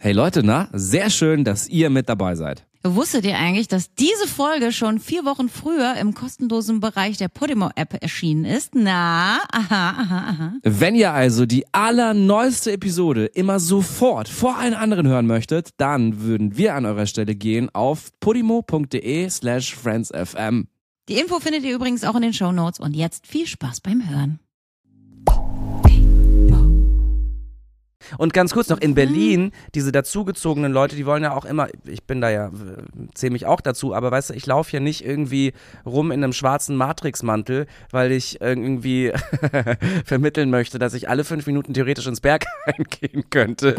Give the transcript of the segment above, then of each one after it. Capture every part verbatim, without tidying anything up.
Hey Leute, na, sehr schön, dass ihr mit dabei seid. Wusstet ihr eigentlich, dass diese Folge schon vier Wochen früher im kostenlosen Bereich der Podimo-App erschienen ist? Na, aha, aha, aha. Wenn ihr also die allerneueste Episode immer sofort vor allen anderen hören möchtet, dann würden wir an eurer Stelle gehen auf podimo.de slash friendsfm. Die Info findet ihr übrigens auch in den Shownotes und jetzt viel Spaß beim Hören. Und ganz kurz noch, in Berlin, diese dazugezogenen Leute, die wollen ja auch immer, ich bin da ja, zähle mich auch dazu, aber weißt du, ich laufe hier nicht irgendwie rum in einem schwarzen Matrixmantel, weil ich irgendwie vermitteln möchte, dass ich alle fünf Minuten theoretisch ins Berghain gehen könnte.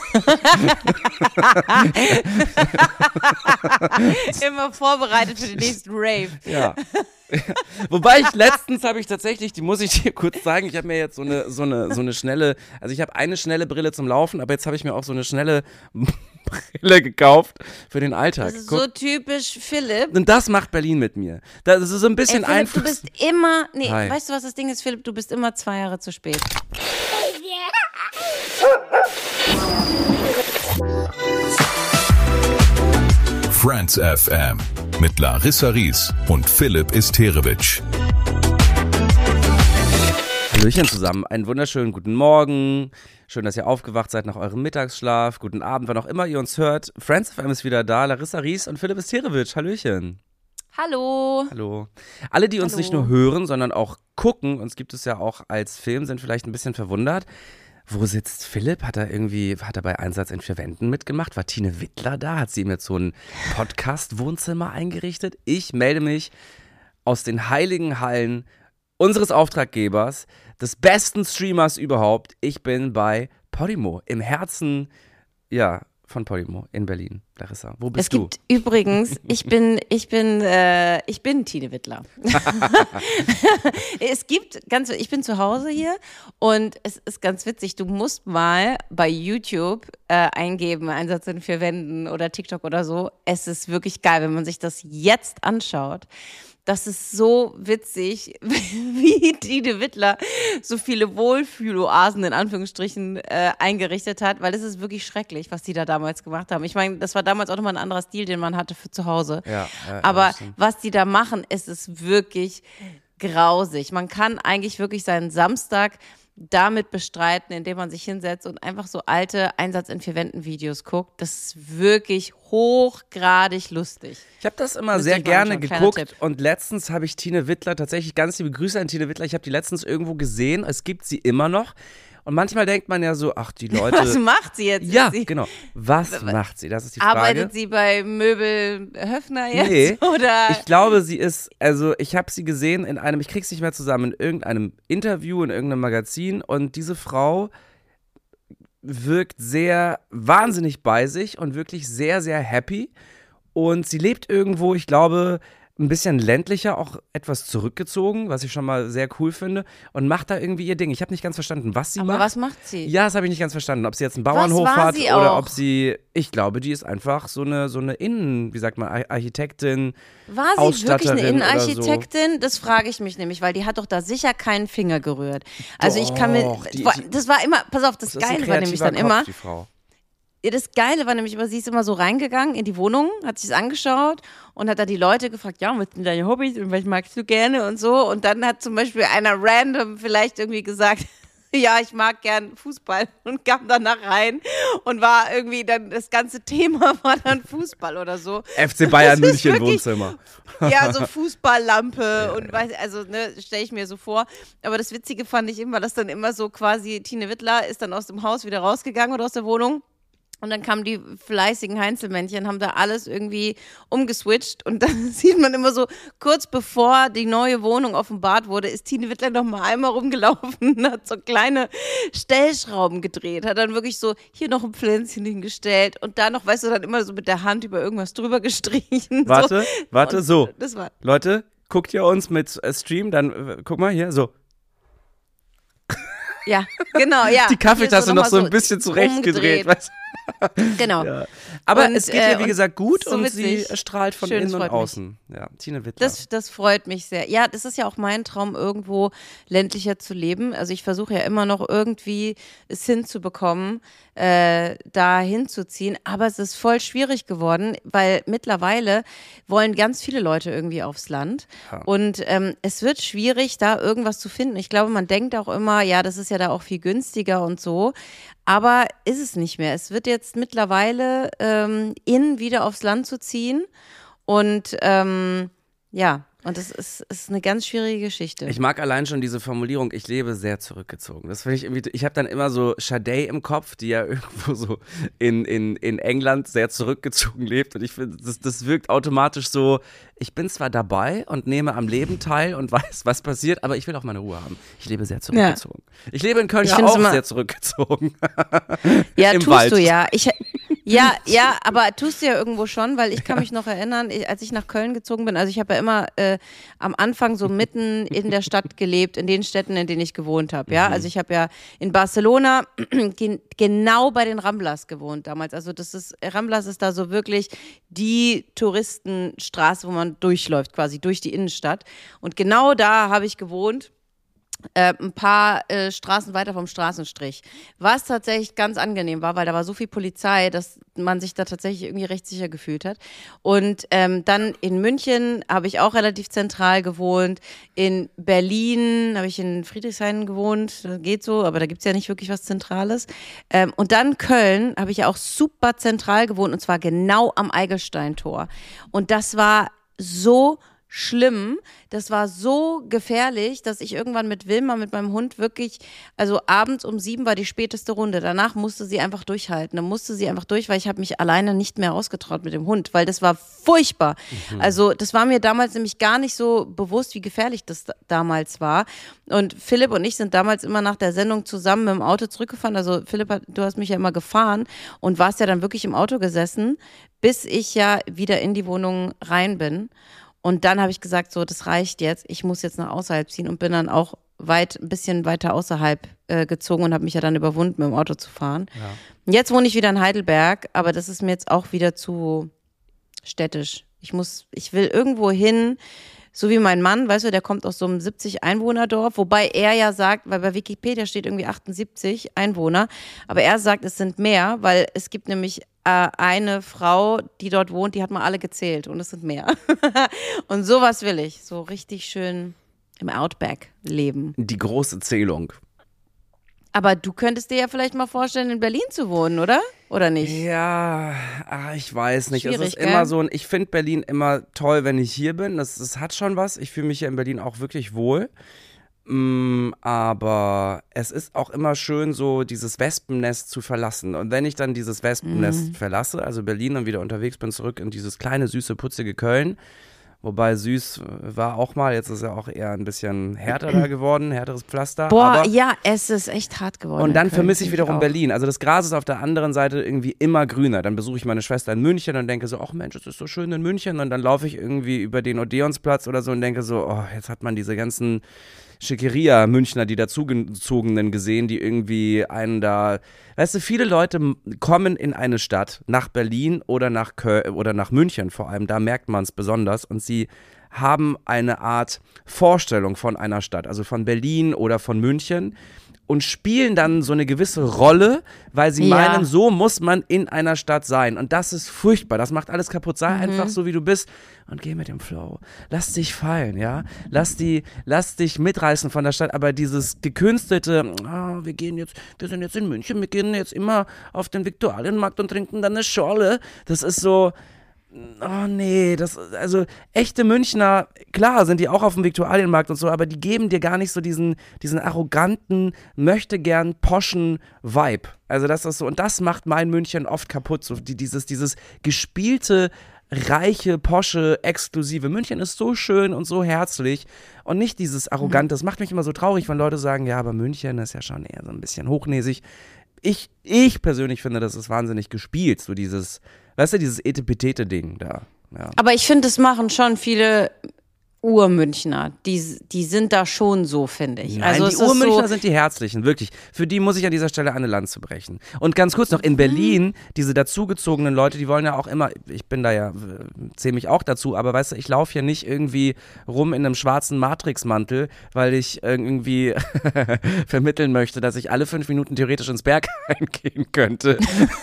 Immer vorbereitet für den nächsten Rave. Ja. Wobei ich letztens habe ich tatsächlich, die muss ich dir kurz sagen, ich habe mir jetzt so eine, so eine, so eine schnelle, also ich habe eine schnelle Brille zum Laufen, aber jetzt habe ich mir auch so eine schnelle Brille gekauft für den Alltag. Das ist Guck. so typisch Philipp. Und das macht Berlin mit mir. Das ist so ein bisschen Ey, Philipp, Einfluss. Du bist immer, nee, Hi. Weißt du, was das Ding ist, Philipp? Du bist immer zwei Jahre zu spät. Friends F M mit Larissa Ries und Philipp Isterewitsch. Hallöchen zusammen, einen wunderschönen guten Morgen. Schön, dass ihr aufgewacht seid nach eurem Mittagsschlaf. Guten Abend, wann auch immer ihr uns hört. Friends F M ist wieder da, Larissa Ries und Philipp Isterewitsch. Hallöchen. Hallo. Hallo. Alle, die uns Hallo. nicht nur hören, sondern auch gucken, uns gibt es ja auch als Film, sind vielleicht ein bisschen verwundert. Wo sitzt Philipp? Hat er irgendwie, hat er bei Einsatz in vier Wänden mitgemacht? War Tine Wittler da? Hat sie ihm jetzt so ein Podcast-Wohnzimmer eingerichtet? Ich melde mich aus den heiligen Hallen unseres Auftraggebers, des besten Streamers überhaupt. Ich bin bei Podimo, im Herzen, ja, von Podimo in Berlin. Larissa, wo bist es du? Es gibt übrigens, ich bin, ich bin, äh, ich bin Tine Wittler. Es gibt ganz, ich bin zu Hause hier und es ist ganz witzig, du musst mal bei YouTube äh, eingeben, Einsatz in vier Wänden oder TikTok oder so. Es ist wirklich geil, wenn man sich das jetzt anschaut. Das ist so witzig, wie Tine Wittler so viele Wohlfühloasen in Anführungsstrichen äh, eingerichtet hat, weil es ist wirklich schrecklich, was die da damals gemacht haben. Ich meine, das war damals auch nochmal ein anderer Stil, den man hatte für zu Hause. Ja, ja, Aber ja, was die da machen, ist es wirklich grausig. Man kann eigentlich wirklich seinen Samstag damit bestreiten, indem man sich hinsetzt und einfach so alte Einsatz in vier Wänden Videos guckt. Das ist wirklich hochgradig lustig. Ich habe das immer Müsste sehr ich mal gerne anschauen. geguckt Kleiner Tipp. Und letztens habe ich Tine Wittler, tatsächlich ganz liebe Grüße an Tine Wittler, ich habe die letztens irgendwo gesehen, es gibt sie immer noch. Und manchmal denkt man ja so, ach die Leute. Was macht sie jetzt? Ja, sie, genau. Was macht sie? Das ist die Frage. Arbeitet sie bei Möbel Höfner jetzt? Nee, oder? ich glaube, sie ist, also ich habe sie gesehen in einem, ich krieg's nicht mehr zusammen, in irgendeinem Interview, in irgendeinem Magazin und diese Frau wirkt sehr wahnsinnig bei sich und wirklich sehr, sehr happy und sie lebt irgendwo, ich glaube, ein bisschen ländlicher, auch etwas zurückgezogen, was ich schon mal sehr cool finde und macht da irgendwie ihr Ding. Ich habe nicht ganz verstanden, was sie Aber macht. was macht sie? Ja, das habe ich nicht ganz verstanden. Ob sie jetzt einen Bauernhof war hat sie oder auch? ob sie, ich glaube, die ist einfach so eine, so eine Innen, wie sagt man, Ar- Architektin, War sie wirklich eine Ausstatterin Innenarchitektin? Das frage ich mich nämlich, weil die hat doch da sicher keinen Finger gerührt. Also ich kann mir, Doch, die- die- das war immer, pass auf, das, Das ist ein Geile war nämlich kreativer dann Kopf, immer, die Frau. Ja, das Geile war nämlich immer, sie ist immer so reingegangen in die Wohnung, hat sich angeschaut und hat da die Leute gefragt, ja, was sind deine Hobbys und was magst du gerne und so. Und dann hat zum Beispiel einer random vielleicht irgendwie gesagt, ja, ich mag gern Fußball und kam danach rein und war irgendwie dann, das ganze Thema war dann Fußball oder so. F C Bayern Das ist München wirklich- Wohnzimmer. Ja, so Fußballlampe und weiß, also ne, stelle ich mir so vor. Aber das Witzige fand ich immer, dass dann immer so quasi Tine Wittler ist dann aus dem Haus wieder rausgegangen oder aus der Wohnung. Und dann kamen die fleißigen Heinzelmännchen, haben da alles irgendwie umgeswitcht. Und dann sieht man immer so, kurz bevor die neue Wohnung offenbart wurde, ist Tine Wittler noch mal einmal rumgelaufen und hat so kleine Stellschrauben gedreht. Hat dann wirklich so hier noch ein Pflänzchen hingestellt und da noch, weißt du, dann immer so mit der Hand über irgendwas drüber gestrichen. Warte, so. warte, Und so. Das war Leute, guckt ihr uns mit äh, Stream, dann äh, guck mal hier, so. Ja, genau, ja. Die Kaffeetasse Hier noch noch so mal ein bisschen zurechtgedreht. umgedreht. Weißt? Genau. Ja. Aber Und, es geht ihr, äh, wie gesagt, gut so und witzig. sie strahlt von Schön, innen das und freut mich. außen. Ja, Tine Wittler. Das, das freut mich sehr. Ja, das ist ja auch mein Traum, irgendwo ländlicher zu leben. Also ich versuche ja immer noch irgendwie es hinzubekommen, äh, da hinzuziehen. Aber es ist voll schwierig geworden, weil mittlerweile wollen ganz viele Leute irgendwie aufs Land. Ja. Und ähm, es wird schwierig, da irgendwas zu finden. Ich glaube, man denkt auch immer, ja, das ist ja da auch viel günstiger und so. Aber ist es nicht mehr. Es wird jetzt mittlerweile ähm, in, wieder aufs Land zu ziehen. Und ähm, ja, und das ist, ist eine ganz schwierige Geschichte. Ich mag allein schon diese Formulierung, ich lebe sehr zurückgezogen. Das finde ich irgendwie, ich habe dann immer so Sade im Kopf, die ja irgendwo so in, in, in England sehr zurückgezogen lebt. Und ich finde, das, das wirkt automatisch so, ich bin zwar dabei und nehme am Leben teil und weiß, was passiert, aber ich will auch meine Ruhe haben. Ich lebe sehr zurückgezogen. Ja. Ich lebe in Köln ich ja auch immer, sehr zurückgezogen. Ja, Im tust Wald. du ja. Ich, ja, ja, aber tust du ja irgendwo schon, weil ich kann mich noch erinnern, ich, als ich nach Köln gezogen bin, also ich habe ja immer äh, am Anfang so mitten in der Stadt gelebt, in den Städten, in denen ich gewohnt habe. Ja, also ich habe ja in Barcelona gen, genau bei den Ramblas gewohnt damals. Also das ist, Ramblas ist da so wirklich die Touristenstraße, wo man durchläuft, quasi durch die Innenstadt. Und genau da habe ich gewohnt. Äh, ein paar äh, Straßen weiter vom Straßenstrich. Was tatsächlich ganz angenehm war, weil da war so viel Polizei, dass man sich da tatsächlich irgendwie recht sicher gefühlt hat. Und ähm, dann in München habe ich auch relativ zentral gewohnt. In Berlin habe ich in Friedrichshain gewohnt. Das geht so, aber da gibt es ja nicht wirklich was Zentrales. Ähm, und dann Köln habe ich ja auch super zentral gewohnt, und zwar genau am Eigelsteintor. Und das war so schlimm. Das war so gefährlich, dass ich irgendwann mit Wilma, mit meinem Hund wirklich, also abends um sieben war die späteste Runde. Danach musste sie einfach durchhalten. Dann musste sie einfach durch, weil ich habe mich alleine nicht mehr ausgetraut mit dem Hund, weil das war furchtbar. Mhm. Also das war mir damals nämlich gar nicht so bewusst, wie gefährlich das da- damals war. Und Philipp und ich sind damals immer nach der Sendung zusammen mit dem Auto zurückgefahren. Also Philipp, hat, du hast mich ja immer gefahren und warst ja dann wirklich im Auto gesessen, bis ich ja wieder in die Wohnung rein bin. Und dann habe ich gesagt, so, das reicht jetzt, ich muss jetzt nach außerhalb ziehen, und bin dann auch weit, ein bisschen weiter außerhalb äh, gezogen und habe mich ja dann überwunden, mit dem Auto zu fahren. Ja. Und jetzt wohne ich wieder in Heidelberg, aber das ist mir jetzt auch wieder zu städtisch. Ich muss, ich will irgendwo hin, so wie mein Mann, weißt du, der kommt aus so einem siebzig-Einwohner-Dorf, wobei er ja sagt, weil bei Wikipedia steht irgendwie achtundsiebzig Einwohner, aber er sagt, es sind mehr, weil es gibt nämlich äh, eine Frau, die dort wohnt, die hat mal alle gezählt und es sind mehr. Und sowas will ich, so richtig schön im Outback leben. Die große Zählung. Aber du könntest dir ja vielleicht mal vorstellen, in Berlin zu wohnen, oder? Oder nicht? Ja, ach, ich weiß nicht. Schwierig, es ist gell? immer so ein, ich finde Berlin immer toll, wenn ich hier bin. Das, das hat schon was. Ich fühle mich ja in Berlin auch wirklich wohl. Mm, aber es ist auch immer schön, so dieses Wespennest zu verlassen. Und wenn ich dann dieses Wespennest Mhm. verlasse, also Berlin, und wieder unterwegs bin, zurück in dieses kleine, süße, putzige Köln, wobei süß war auch mal, jetzt ist er auch eher ein bisschen härter da geworden, härteres Pflaster. Boah, aber ja, es ist echt hart geworden. und dann in Köln, vermisse ich finde wiederum auch. Berlin. Also das Gras ist auf der anderen Seite irgendwie immer grüner. Dann besuche ich meine Schwester in München und denke so, ach Mensch, es ist so schön in München. Und dann laufe ich irgendwie über den Odeonsplatz oder so und denke so, oh, jetzt hat man diese ganzen Schickeria-Münchner, die dazugezogenen gesehen, die irgendwie einen da, weißt du, viele Leute m- kommen in eine Stadt, nach Berlin oder nach Köln oder nach München vor allem, da merkt man es besonders, und sie haben eine Art Vorstellung von einer Stadt, also von Berlin oder von München, und spielen dann so eine gewisse Rolle, weil sie Ja. meinen, so muss man in einer Stadt sein. Und das ist furchtbar. Das macht alles kaputt. Sei Mhm. einfach so, wie du bist, und geh mit dem Flow. Lass dich fallen, ja. Lass, die, lass dich mitreißen von der Stadt. Aber dieses gekünstelte, ah, wir gehen jetzt, wir sind jetzt in München, wir gehen jetzt immer auf den Viktualienmarkt und trinken dann eine Schorle. Das ist so, oh nee, das, also echte Münchner, klar sind die auch auf dem Viktualienmarkt und so, aber die geben dir gar nicht so diesen, diesen arroganten, möchte gern poschen Vibe. Also das ist so, und das macht mein München oft kaputt, so die, dieses, dieses gespielte, reiche, posche, exklusive. München ist so schön und so herzlich und nicht dieses arrogante. Das macht mich immer so traurig, wenn Leute sagen, ja, aber München ist ja schon eher so ein bisschen hochnäsig. Ich, ich persönlich finde, das ist wahnsinnig gespielt, so dieses, weißt du, dieses Etepetete-Ding da. Ja. Aber ich finde, das machen schon viele Urmünchner, die, die sind da schon so, finde ich. Nein, also die es ist Urmünchner so, sind die Herzlichen, wirklich. Für die muss ich an dieser Stelle eine Lanze brechen. Und ganz kurz noch, in Berlin, diese dazugezogenen Leute, die wollen ja auch immer, ich bin da ja, zähle mich auch dazu, aber weißt du, ich laufe hier nicht irgendwie rum in einem schwarzen Matrixmantel, weil ich irgendwie vermitteln möchte, dass ich alle fünf Minuten theoretisch ins Berghain gehen könnte.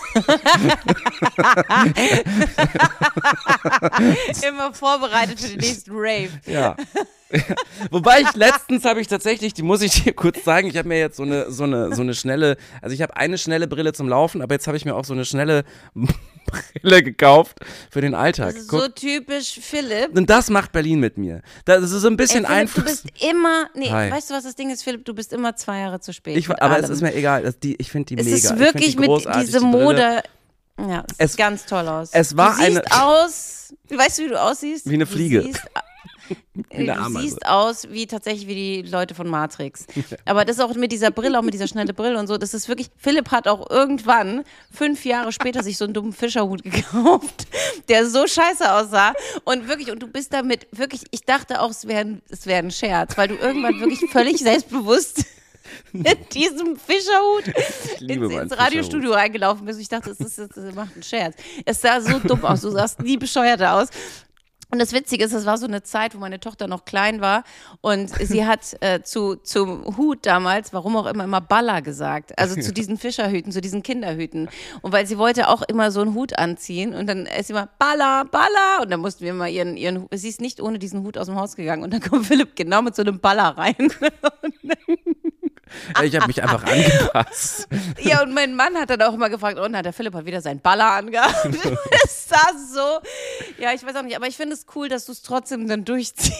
immer vorbereitet für den nächsten Rave. Ja. Wobei ich letztens habe ich tatsächlich, die muss ich dir kurz zeigen, ich habe mir jetzt so eine, so eine, so eine schnelle, also ich habe eine schnelle Brille zum Laufen, aber jetzt habe ich mir auch so eine schnelle Brille gekauft für den Alltag. Das ist Guck. so typisch Philipp. Und das macht Berlin mit mir. Das ist so ein bisschen Ey, Philipp, Einfluss. du bist immer, nee, Hi. weißt du, was das Ding ist, Philipp? Du bist immer zwei Jahre zu spät. Ich, mit aber allem. es ist mir egal, das, die, ich finde die Es mega. ist wirklich ich find die mit großartig, diese die Brille. Mode. Ja, es, Es- sieht ganz toll aus. es war du siehst eine- aus, weißt du, wie du aussiehst? Wie eine Fliege. Du siehst, Wie eine du Ameise. siehst aus wie tatsächlich wie die Leute von Matrix. Aber das auch mit dieser Brille, auch mit dieser schnelle Brille und so, das ist wirklich, Philipp hat auch irgendwann, fünf Jahre später, sich so einen dummen Fischerhut gekauft, der so scheiße aussah und wirklich, und du bist damit wirklich, ich dachte auch, es wäre ein, es wär ein Scherz, weil du irgendwann wirklich völlig selbstbewusst mit diesem Fischerhut liebe ins, meinen ins Radiostudio reingelaufen bist. Ich dachte, das, ist, das macht einen Scherz. Es sah so dumm aus, du sahst nie bescheuerter aus. Und das Witzige ist, das war so eine Zeit, wo meine Tochter noch klein war und sie hat äh, zu, zum Hut damals, warum auch immer, immer Baller gesagt. Also zu diesen Fischerhüten, zu diesen Kinderhüten. Und weil sie wollte auch immer so einen Hut anziehen und dann ist sie immer Baller, Baller und dann mussten wir mal ihren, ihren Hut, sie ist nicht ohne diesen Hut aus dem Haus gegangen und dann kommt Philipp genau mit so einem Baller rein. Ich habe mich einfach angepasst. Ja, und mein Mann hat dann auch immer gefragt, und hat der Philipp hat wieder seinen Baller angehabt. Es sah so, ja, ich weiß auch nicht, aber ich finde es cool, dass du es trotzdem dann durchziehst.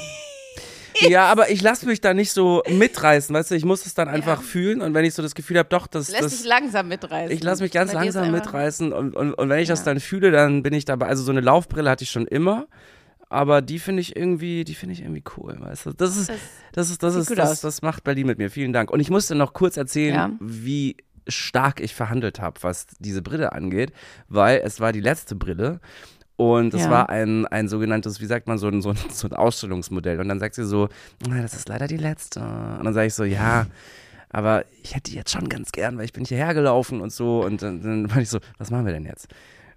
Ja, aber ich lasse mich da nicht so mitreißen, weißt du, ich muss es dann einfach Ja. fühlen und wenn ich so das Gefühl habe, doch, das, Lässt das dich langsam mitreißen. ich lasse mich ganz Bei dir ist langsam einfach- mitreißen und, und, und wenn ich das Ja. dann fühle, dann bin ich dabei. Also so eine Laufbrille hatte ich schon immer, aber die finde ich irgendwie, die finde ich irgendwie cool, weißt du. Das ist, Das das ist, das sieht ist, gut das, aus. das macht Berlin mit mir. Vielen Dank. Und ich musste noch kurz erzählen, Ja. wie stark ich verhandelt habe, was diese Brille angeht, weil es war die letzte Brille. Und es Ja. war ein, ein sogenanntes, wie sagt man, so ein, so, ein, so ein Ausstellungsmodell. Und dann sagt sie so, "Na, das ist leider die letzte." Und dann sage ich so, ja, aber ich hätte die jetzt schon ganz gern, weil ich bin hierher gelaufen und so. Und dann, dann war ich so, was machen wir denn jetzt?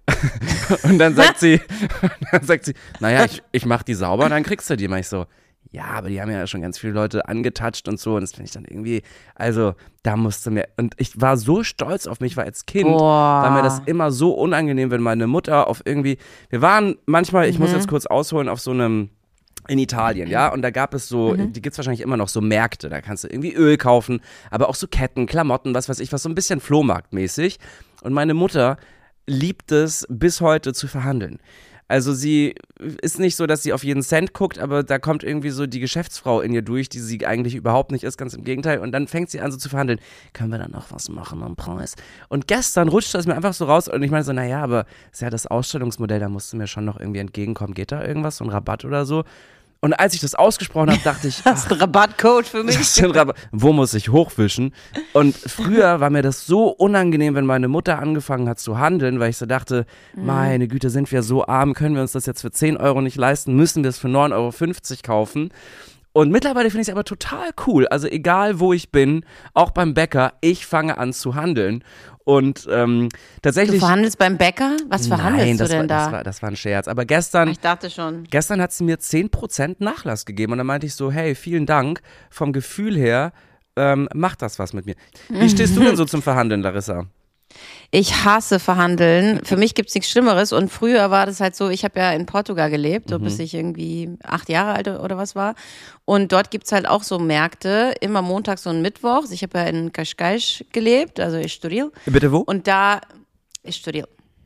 Und dann sagt sie, dann sagt sie, naja, ich, ich mach die sauber und dann kriegst du die. Mach ich so, ja, aber die haben ja schon ganz viele Leute angetatscht und so. Und das finde ich dann irgendwie, also da musste mir, und ich war so stolz auf mich, weil als Kind Boah. war mir das immer so unangenehm, wenn meine Mutter auf irgendwie, wir waren manchmal, ich muss Mhm. jetzt kurz ausholen, auf so einem, in Italien, ja, und da gab es so, Mhm. die gibt es wahrscheinlich immer noch, so Märkte, da kannst du irgendwie Öl kaufen, aber auch so Ketten, Klamotten, was weiß ich, was so ein bisschen Flohmarktmäßig. Und meine Mutter liebt es bis heute zu verhandeln. Also sie ist nicht so, dass sie auf jeden Cent guckt, aber da kommt irgendwie so die Geschäftsfrau in ihr durch, die sie eigentlich überhaupt nicht ist, ganz im Gegenteil. Und dann fängt sie an so zu verhandeln. Können wir dann noch was machen am Preis? Und gestern rutschte es mir einfach so raus und ich meine so, naja, aber ist ja das Ausstellungsmodell, da musst du mir schon noch irgendwie entgegenkommen. Geht da irgendwas, so ein Rabatt oder so? Und als ich das ausgesprochen habe, dachte ich, Hast du einen Rabattcode für mich? das ist ein Rabatt. Wo muss ich hochwischen? Und früher war mir das so unangenehm, wenn meine Mutter angefangen hat zu handeln, weil ich so dachte, meine Güte, sind wir so arm, können wir uns das jetzt für zehn Euro nicht leisten, müssen wir es für neun Euro fünfzig kaufen. Und mittlerweile finde ich es aber total cool. Also egal, wo ich bin, auch beim Bäcker, ich fange an zu handeln. Und ähm, Du tatsächlich... verhandelst beim Bäcker? Was verhandelst Nein, das du denn war, da? Das war, das war ein Scherz. Aber gestern... Ich dachte schon. Gestern hat sie mir zehn Prozent Nachlass gegeben und dann meinte ich so, hey, vielen Dank, vom Gefühl her ähm, macht das was mit mir. Wie stehst du denn so zum Verhandeln, Larissa? Ich hasse Verhandeln. Für mich gibt's nichts Schlimmeres. Und früher war das halt so, ich habe ja in Portugal gelebt, so bis ich irgendwie acht Jahre alt oder was war. Und dort gibt's halt auch so Märkte, immer montags und mittwochs. Ich habe ja in Cascais gelebt, also Estoril. Bitte wo? Und da, Estoril.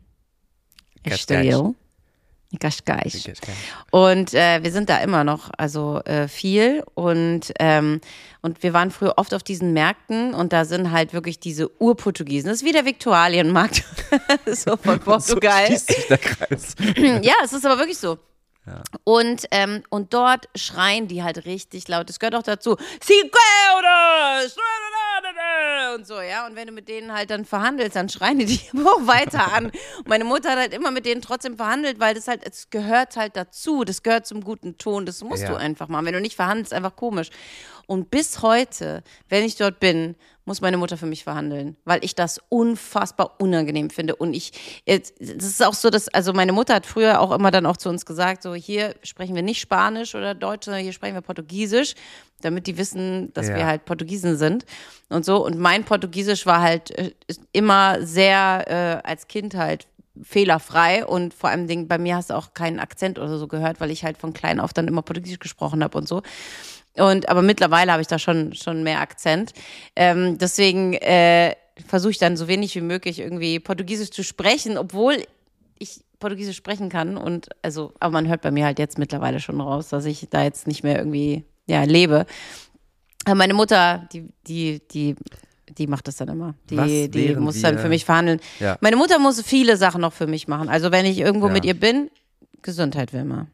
Cascais. Estoril. Cascais. Und äh, wir sind da immer noch, also äh, viel und ähm, und wir waren früher oft auf diesen Märkten und da sind halt wirklich diese Urportugiesen. Das ist wie der Viktualienmarkt so von Portugal. So schließt sich der Kreis. Ja, es ist aber wirklich so. Und, ähm, und dort schreien die halt richtig laut. Das gehört auch dazu. Cinco euros! und so, ja. Und wenn du mit denen halt dann verhandelst, dann schreien die dich aber auch weiter an. Und meine Mutter hat halt immer mit denen trotzdem verhandelt, weil das halt, es gehört halt dazu, das gehört zum guten Ton, das musst Ja. du einfach machen. Wenn du nicht verhandelst, einfach komisch. Und bis heute, wenn ich dort bin, muss meine Mutter für mich verhandeln, weil ich das unfassbar unangenehm finde. Und ich, das ist auch so, dass, also meine Mutter hat früher auch immer dann auch zu uns gesagt, so hier sprechen wir nicht Spanisch oder Deutsch, sondern hier sprechen wir Portugiesisch, damit die wissen, dass Ja. wir halt Portugiesen sind und so. Und mein Portugiesisch war halt äh, immer sehr äh, als Kind halt fehlerfrei und vor allem Ding, bei mir hast du auch keinen Akzent oder so gehört, weil ich halt von klein auf dann immer Portugiesisch gesprochen habe und so. Und aber mittlerweile habe ich da schon schon mehr Akzent. Ähm, deswegen äh, versuche ich dann so wenig wie möglich irgendwie Portugiesisch zu sprechen, obwohl ich Portugiesisch sprechen kann. Und also, aber man hört bei mir halt jetzt mittlerweile schon raus, dass ich da jetzt nicht mehr irgendwie ja lebe. Aber meine Mutter, die die die die macht das dann immer. Die, Was die wären muss dann wir- für mich verhandeln. Ja. Meine Mutter muss viele Sachen noch für mich machen. Also wenn ich irgendwo Ja. mit ihr bin, Gesundheit will mal.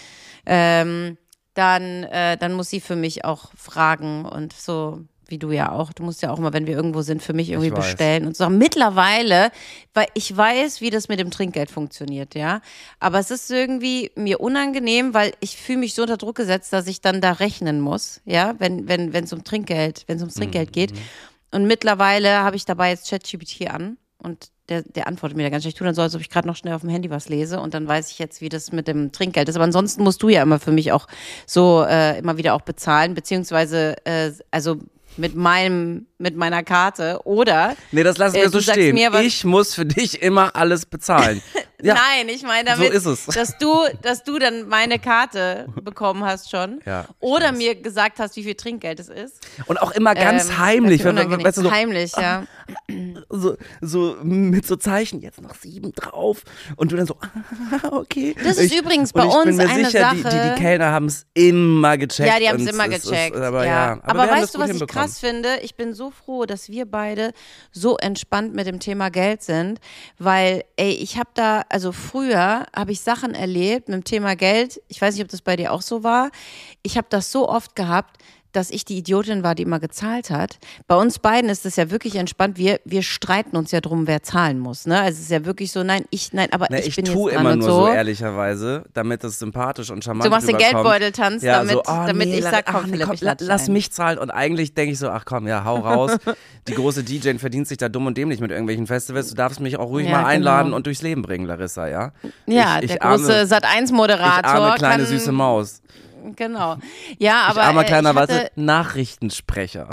Ähm, dann, äh, dann muss sie für mich auch fragen und so, wie du ja auch. Du musst ja auch mal, wenn wir irgendwo sind, für mich irgendwie Ich weiß. bestellen und so. Mittlerweile, weil ich weiß, wie das mit dem Trinkgeld funktioniert, ja. Aber es ist irgendwie mir unangenehm, weil ich fühle mich so unter Druck gesetzt, dass ich dann da rechnen muss, ja, wenn wenn wenn es um Trinkgeld, wenn es ums Trinkgeld Mhm. geht. Und mittlerweile habe ich dabei jetzt ChatGPT an und der, der antwortet mir da ganz schnell. Ich tue dann so, als ob ich gerade noch schnell auf dem Handy was lese und dann weiß ich jetzt, wie das mit dem Trinkgeld ist. Aber ansonsten musst du ja immer für mich auch so äh, immer wieder auch bezahlen, beziehungsweise äh, also mit meinem mit meiner Karte oder Nee, das lassen Äh, wir du so sagst stehen. mir, was- Ich muss für dich immer alles bezahlen. Ja. Nein, ich meine damit, So ist es. dass du, dass du dann meine Karte bekommen hast schon Ja, ich oder weiß. mir gesagt hast, wie viel Trinkgeld es ist. Und auch immer ganz Ähm, heimlich. das ist Wenn, unangenehm. weißt du, so, Heimlich, ja. so, so mit so Zeichen, jetzt noch sieben drauf. Und du dann so, ah, okay. Das ist ich, übrigens bei und ich bin uns mir eine sicher, die, die, Sache- die Kellner haben es immer gecheckt. Ja, die haben es und immer es ist- gecheckt. aber ja. ja, aber aber, wir haben das weißt du, gut was ich hinbekommen. krass finde? Ich bin so froh, dass wir beide so entspannt mit dem Thema Geld sind, weil, ey, ich habe da, also früher habe ich Sachen erlebt mit dem Thema Geld. Ich weiß nicht, ob das bei dir auch so war. Ich habe das so oft gehabt, dass ich die Idiotin war, die immer gezahlt hat. Bei uns beiden ist es ja wirklich entspannt. Wir, wir streiten uns ja drum, wer zahlen muss. Ne? Also es ist ja wirklich so, nein, ich, nein, aber Na, ich, ich bin tue jetzt dran immer und nur so. so, ehrlicherweise, damit es sympathisch und charmant Du machst den rüberkommt. Geldbeutel tanzt, Ja, damit, so, oh, damit nee, ich la- sag, komm, ach, nee, Philipp, komm, ich la- lade dich lass ein. mich zahlen. Und eigentlich denke ich so, ach komm, ja, hau raus. Die große D J verdient sich da dumm und dämlich mit irgendwelchen Festivals. Du darfst mich auch ruhig Ja, mal einladen genau. und durchs Leben bringen, Larissa, ja? Ja, ich, ich der arme, große Sat eins Moderator. Ich arme kleine kann, süße Maus. Genau. Ja, aber ich armer äh, kleiner ich, hatte, Warte, Nachrichtensprecher.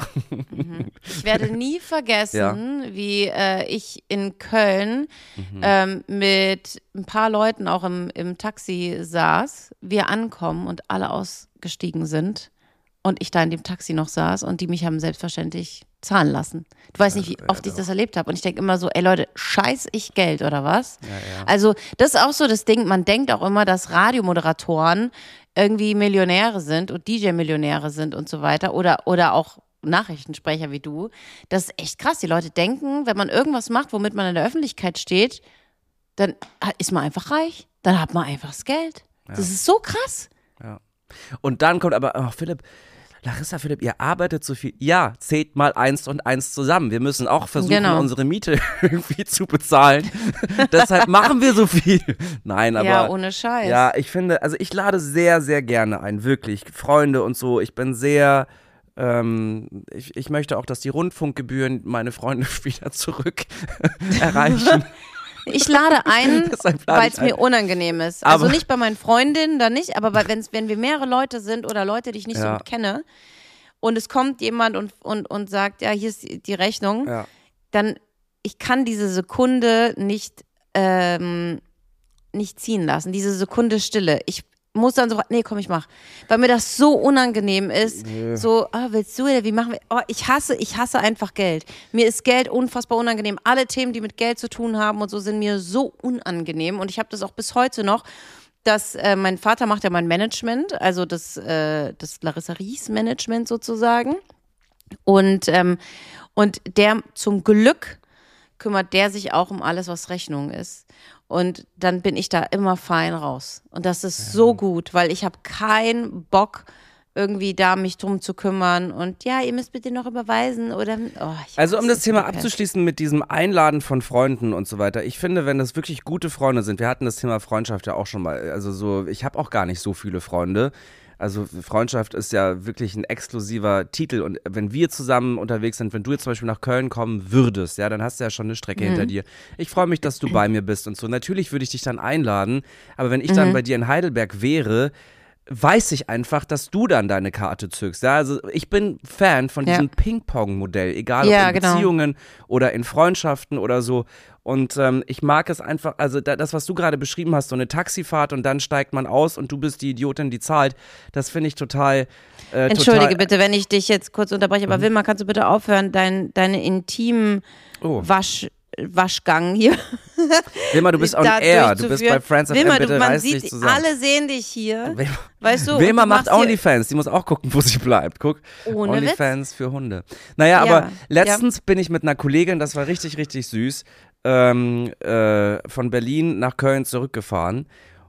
ich werde nie vergessen, Ja. wie äh, ich in Köln Mhm. ähm, mit ein paar Leuten auch im, im Taxi saß, wir ankommen und alle ausgestiegen sind und ich da in dem Taxi noch saß und die mich haben selbstverständlich zahlen lassen. Du weißt nicht, wie oft ich das erlebt habe. Und ich denke immer so, ey Leute, scheiß ich Geld oder was? Ja, ja. Also das ist auch so das Ding, man denkt auch immer, dass Radiomoderatoren irgendwie Millionäre sind und D J-Millionäre sind und so weiter oder, oder auch Nachrichtensprecher wie du. Das ist echt krass. Die Leute denken, wenn man irgendwas macht, womit man in der Öffentlichkeit steht, dann ist man einfach reich. Dann hat man einfach das Geld. Das ist so krass. Und dann kommt aber, oh, Philipp, Larissa, Philipp, ihr arbeitet so viel. Ja, zählt mal eins und eins zusammen. Wir müssen auch versuchen, Genau. unsere Miete irgendwie zu bezahlen. Deshalb machen wir so viel. Nein, aber. Ja, ohne Scheiß. Ja, ich finde, also ich lade sehr, sehr gerne ein, wirklich. Freunde und so. Ich bin sehr. Ähm, ich, ich möchte auch, dass die Rundfunkgebühren meine Freunde wieder zurück erreichen. Ich lade ein, Deshalb lade weil ich es mir ein. unangenehm ist. Also Aber- nicht bei meinen Freundinnen, da nicht, aber bei, wenn's, wenn wir mehrere Leute sind oder Leute, die ich nicht so Ja. gut kenne und es kommt jemand und, und, und sagt, ja, hier ist die, die Rechnung, Ja. dann, ich kann diese Sekunde nicht, ähm, nicht ziehen lassen, diese Sekunde Stille. Ich muss dann sofort, nee, komm, ich mach. Weil mir das so unangenehm ist. So, ah, willst du, oder wie machen wir? Oh, ich hasse, ich hasse einfach Geld. Mir ist Geld unfassbar unangenehm. Alle Themen, die mit Geld zu tun haben und so, sind mir so unangenehm. Und ich habe das auch bis heute noch, dass äh, mein Vater macht ja mein Management, also das, äh, das Larissa Ries Management sozusagen. Und, ähm, und der zum Glück kümmert der sich auch um alles, was Rechnung ist. Und dann bin ich da immer fein raus. Und das ist so gut, weil ich habe keinen Bock, irgendwie da mich drum zu kümmern und ja, ihr müsst bitte noch überweisen oder oh, ich Also um hasse das Thema Stupid. abzuschließen mit diesem Einladen von Freunden und so weiter, ich finde, wenn das wirklich gute Freunde sind, wir hatten das Thema Freundschaft ja auch schon mal, also so, ich habe auch gar nicht so viele Freunde, also Freundschaft ist ja wirklich ein exklusiver Titel und wenn wir zusammen unterwegs sind, wenn du jetzt zum Beispiel nach Köln kommen würdest, ja, dann hast du ja schon eine Strecke mhm. hinter dir. Ich freue mich, dass du bei mir bist und so, natürlich würde ich dich dann einladen, aber wenn ich dann mhm. bei dir in Heidelberg wäre, weiß ich einfach, dass du dann deine Karte zückst. Ja, also ich bin Fan von diesem ja. Ping-Pong-Modell, egal ob ja, in genau. Beziehungen oder in Freundschaften oder so. Und ähm, ich mag es einfach, also da, das, was du gerade beschrieben hast, so eine Taxifahrt und dann steigt man aus und du bist die Idiotin, die zahlt, das finde ich total äh, Entschuldige total, bitte, wenn ich dich jetzt kurz unterbreche, aber mhm. Wilma, kannst du bitte aufhören, dein, deine intimen oh. Wasch... Waschgang hier. Wilma, du bist on air, du bist bei Friends Wilma, F M, bitte du, man reiß sieht, dich zusammen. alle sehen dich hier. Wilma, weißt du, Wilma du macht machst OnlyFans, die muss auch gucken, wo sie bleibt. Guck, Ohne OnlyFans für Hunde. Naja, ja, aber letztens ja. bin ich mit einer Kollegin, das war richtig, richtig süß, ähm, äh, von Berlin nach Köln zurückgefahren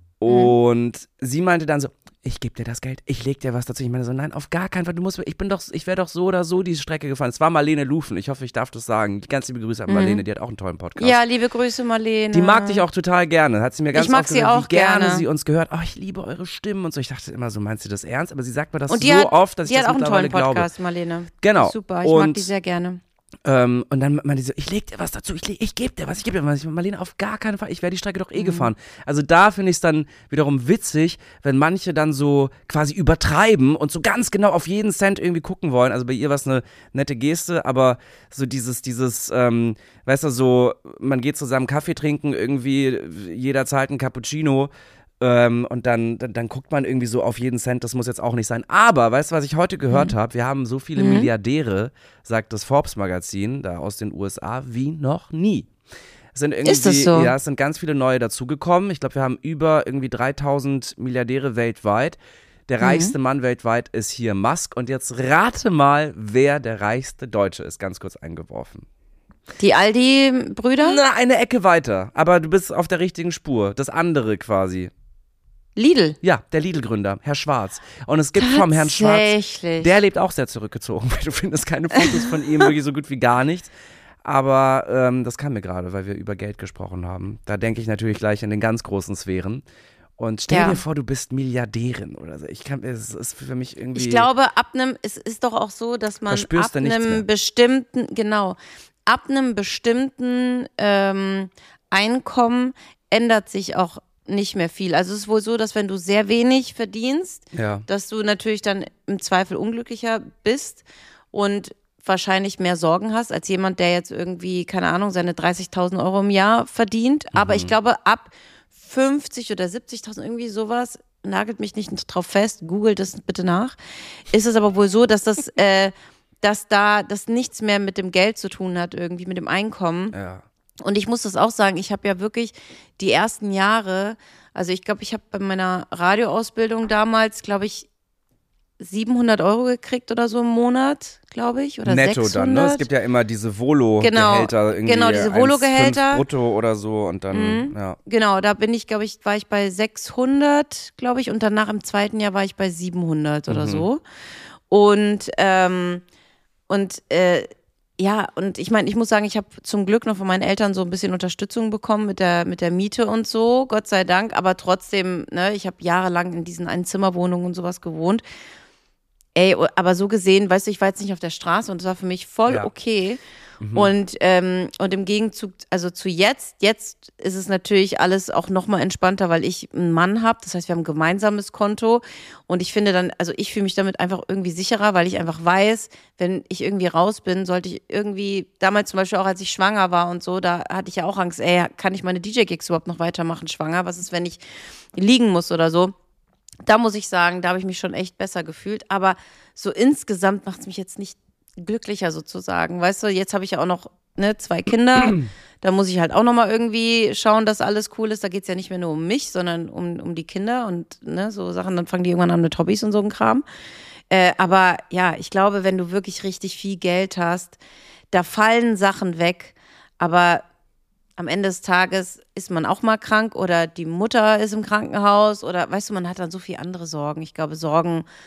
und mhm. sie meinte dann so, ich gebe dir das Geld, ich leg dir was dazu. Ich meine so, nein, auf gar keinen Fall, du musst, ich bin doch, ich wäre doch so oder so diese Strecke gefahren. Es war Marlene Lufen, ich hoffe, ich darf das sagen. Ganz liebe Grüße an mhm. Marlene, die hat auch einen tollen Podcast. Ja, liebe Grüße, Marlene. Die mag dich auch total gerne, hat sie mir ganz ich mag oft sie gesagt, auch wie gerne, gerne sie uns gehört. Oh, ich liebe eure Stimmen und so. Ich dachte immer so, meinst du das ernst? Aber sie sagt mir das und so hat, oft, dass ich das mittlerweile glaube. Die hat auch einen tollen Podcast, glaube. Marlene. Genau. Super, ich und mag die sehr gerne. Ähm, und dann meinte sie so, ich leg dir was dazu, ich, leg, ich gebe dir was, ich gebe dir was. Ich, Marlene, auf gar keinen Fall, ich wäre die Strecke doch eh mhm. gefahren. Also da finde ich es dann wiederum witzig, wenn manche dann so quasi übertreiben und so ganz genau auf jeden Cent irgendwie gucken wollen. Also bei ihr war es eine nette Geste, aber so dieses, dieses, ähm, weißt du, so, man geht zusammen Kaffee trinken, irgendwie jeder zahlt einen Cappuccino. Ähm, und dann, dann, dann guckt man irgendwie so auf jeden Cent, das muss jetzt auch nicht sein. Aber, weißt du, was ich heute gehört mhm. habe? Wir haben so viele mhm. Milliardäre, sagt das Forbes-Magazin, da aus den U S A, wie noch nie. Es sind irgendwie, Ist das so? Ja, es sind ganz viele neue dazugekommen. Ich glaube, wir haben über irgendwie dreitausend Milliardäre weltweit. Der mhm. reichste Mann weltweit ist hier Musk. Und jetzt rate mal, wer der reichste Deutsche ist, ganz kurz eingeworfen. Die Aldi-Brüder? Na, eine Ecke weiter. Aber du bist auf der richtigen Spur. Das andere quasi. Lidl? Ja, der Lidl-Gründer, Herr Schwarz. Und es gibt vom Herrn Schwarz, der lebt auch sehr zurückgezogen, weil du findest keine Fotos von ihm, wirklich so gut wie gar nichts. Aber ähm, das kam mir gerade, weil wir über Geld gesprochen haben. Da denke ich natürlich gleich in den ganz großen Sphären. Und stell ja. dir vor, du bist Milliardärin oder so. Ich kann, es ist für mich irgendwie. Ich glaube, ab einem, es ist doch auch so, dass man ab einem bestimmten, genau, ab einem bestimmten ähm, Einkommen ändert sich auch nicht mehr viel. Also es ist wohl so, dass wenn du sehr wenig verdienst, ja. dass du natürlich dann im Zweifel unglücklicher bist und wahrscheinlich mehr Sorgen hast als jemand, der jetzt irgendwie, keine Ahnung, seine dreißigtausend Euro im Jahr verdient. Mhm. Aber ich glaube, ab fünfzig oder siebzigtausend, irgendwie sowas, nagelt mich nicht drauf fest, googelt das bitte nach, ist es aber wohl so, dass das, äh, dass da das nichts mehr mit dem Geld zu tun hat, irgendwie mit dem Einkommen. Ja. Und ich muss das auch sagen, ich habe ja wirklich die ersten Jahre, also ich glaube, ich habe bei meiner Radioausbildung damals, glaube ich, siebenhundert Euro gekriegt oder so im Monat, glaube ich, oder Netto sechshundert. Dann, ne? Es gibt ja immer diese Volo-Gehälter. Genau, genau, diese Volo-Gehälter. Brutto oder so und dann, mhm. ja. Genau, da bin ich, glaube ich, war ich bei sechshundert, glaube ich, und danach im zweiten Jahr war ich bei siebenhundert oder mhm. so. Und, ähm, und, äh, ja, und ich meine, ich muss sagen, ich habe zum Glück noch von meinen Eltern so ein bisschen Unterstützung bekommen mit der mit der Miete und so, Gott sei Dank, aber trotzdem, ne, ich habe jahrelang in diesen Einzimmerwohnungen und sowas gewohnt. Ey, aber so gesehen, weißt du, ich war jetzt nicht auf der Straße und das war für mich voll ja. okay. Mhm. Und, ähm, und im Gegenzug, also zu jetzt, jetzt ist es natürlich alles auch nochmal entspannter, weil ich einen Mann habe. Das heißt, wir haben ein gemeinsames Konto. Und ich finde dann, also ich fühle mich damit einfach irgendwie sicherer, weil ich einfach weiß, wenn ich irgendwie raus bin, sollte ich irgendwie, damals zum Beispiel auch, als ich schwanger war und so, da hatte ich ja auch Angst, ey, kann ich meine D J-Gigs überhaupt noch weitermachen schwanger? Was ist, wenn ich liegen muss oder so? Da muss ich sagen, da habe ich mich schon echt besser gefühlt. Aber so insgesamt macht es mich jetzt nicht glücklicher sozusagen. Weißt du, jetzt habe ich ja auch noch ne, zwei Kinder. Da muss ich halt auch nochmal irgendwie schauen, dass alles cool ist. Da geht es ja nicht mehr nur um mich, sondern um, um die Kinder und ne, so Sachen. Dann fangen die irgendwann an mit Hobbys und so ein Kram. Äh, aber ja, ich glaube, wenn du wirklich richtig viel Geld hast, da fallen Sachen weg. Aber am Ende des Tages ist man auch mal krank oder die Mutter ist im Krankenhaus oder weißt du, man hat dann so viele andere Sorgen. Ich glaube, Sorgen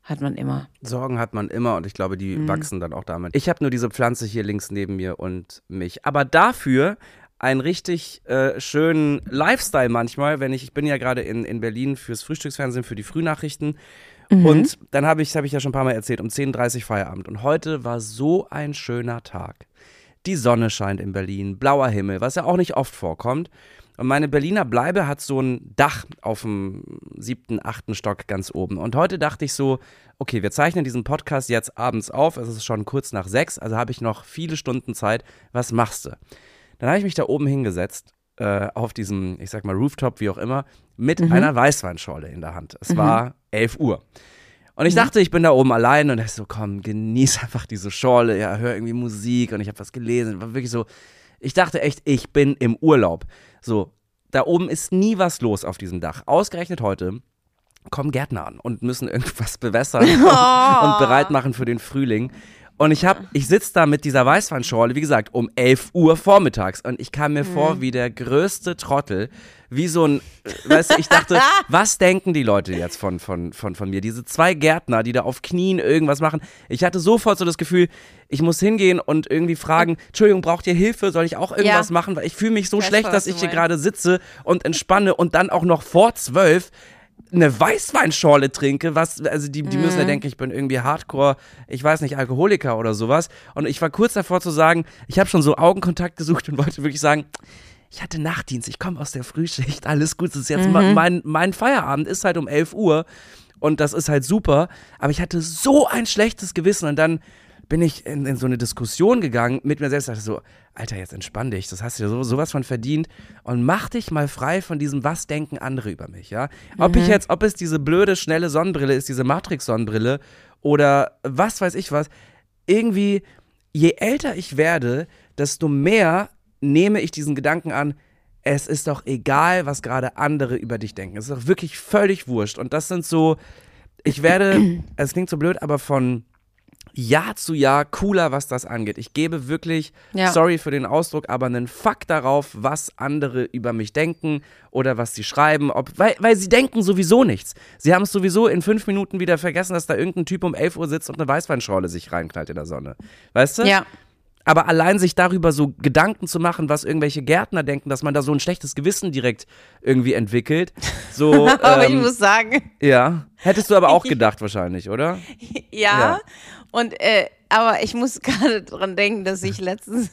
hat man immer. Sorgen hat man immer und ich glaube, die mhm. wachsen dann auch damit. Ich habe nur diese Pflanze hier links neben mir und mich. Aber dafür einen richtig äh, schönen Lifestyle manchmal, wenn ich, ich bin ja gerade in, in Berlin fürs Frühstücksfernsehen, für die Frühnachrichten. Mhm. Und dann habe ich, habe ich ja schon ein paar Mal erzählt, um zehn Uhr dreißig Feierabend. Und heute war so ein schöner Tag. Die Sonne scheint in Berlin, blauer Himmel, was ja auch nicht oft vorkommt. Und meine Berliner Bleibe hat so ein Dach auf dem siebten, achten Stock ganz oben. Und heute dachte ich so, okay, wir zeichnen diesen Podcast jetzt abends auf. Es ist schon kurz nach sechs, also habe ich noch viele Stunden Zeit. Was machst du? Dann habe ich mich da oben hingesetzt, äh, auf diesem, ich sag mal, Rooftop, wie auch immer, mit mhm. einer Weißweinschorle in der Hand. Es mhm. war elf Uhr. Und ich dachte, ich bin da oben allein und ich so, komm, genieß einfach diese Schorle, ja, hör irgendwie Musik und ich habe was gelesen. War wirklich so, ich dachte echt, ich bin im Urlaub. So, da oben ist nie was los auf diesem Dach. Ausgerechnet heute kommen Gärtner an und müssen irgendwas bewässern und, Oh. und bereit machen für den Frühling. Und ich hab, ich sitze da mit dieser Weißweinschorle, wie gesagt, um elf Uhr vormittags und ich kam mir mhm. vor wie der größte Trottel, wie so ein, weißt du, ich dachte, was denken die Leute jetzt von, von, von, von mir? Diese zwei Gärtner, die da auf Knien irgendwas machen. Ich hatte sofort so das Gefühl, ich muss hingehen und irgendwie fragen, Entschuldigung, braucht ihr Hilfe? Soll ich auch irgendwas Ja. machen? Weil ich fühle mich so Ich weiß schlecht, schon, dass was ich du hier gerade sitze und entspanne und dann auch noch vor zwölf eine Weißweinschorle trinke, was, also die, die Mhm. müssen ja denken, ich bin irgendwie Hardcore, ich weiß nicht, Alkoholiker oder sowas. Und ich war kurz davor zu sagen, ich habe schon so Augenkontakt gesucht und wollte wirklich sagen, ich hatte Nachtdienst, ich komme aus der Frühschicht, alles gut, das ist jetzt Mhm. mein, mein Feierabend, ist halt um elf Uhr und das ist halt super. Aber ich hatte so ein schlechtes Gewissen und dann bin ich in, in so eine Diskussion gegangen mit mir selbst, dachte so, Alter, jetzt entspann dich, das hast du ja so, sowas von verdient und mach dich mal frei von diesem, was denken andere über mich, ja? Ob Mhm. ich jetzt, ob es diese blöde, schnelle Sonnenbrille ist, diese Matrix-Sonnenbrille oder was weiß ich was, irgendwie, je älter ich werde, desto mehr nehme ich diesen Gedanken an, es ist doch egal, was gerade andere über dich denken, es ist doch wirklich völlig wurscht und das sind so, ich werde, es klingt so blöd, aber von Jahr zu Jahr cooler, was das angeht. Ich gebe wirklich, Ja. sorry für den Ausdruck, aber einen Fuck darauf, was andere über mich denken oder was sie schreiben, ob, weil, weil sie denken sowieso nichts. Sie haben es sowieso in fünf Minuten wieder vergessen, dass da irgendein Typ um elf Uhr sitzt und eine Weißweinschorle sich reinknallt in der Sonne. Weißt du? Ja. Aber allein sich darüber so Gedanken zu machen, was irgendwelche Gärtner denken, dass man da so ein schlechtes Gewissen direkt irgendwie entwickelt. So, Aber ich ähm, muss sagen, ja. Hättest du aber auch gedacht wahrscheinlich, oder? ja. Ja. Und äh, aber ich muss gerade dran denken, dass ich letztens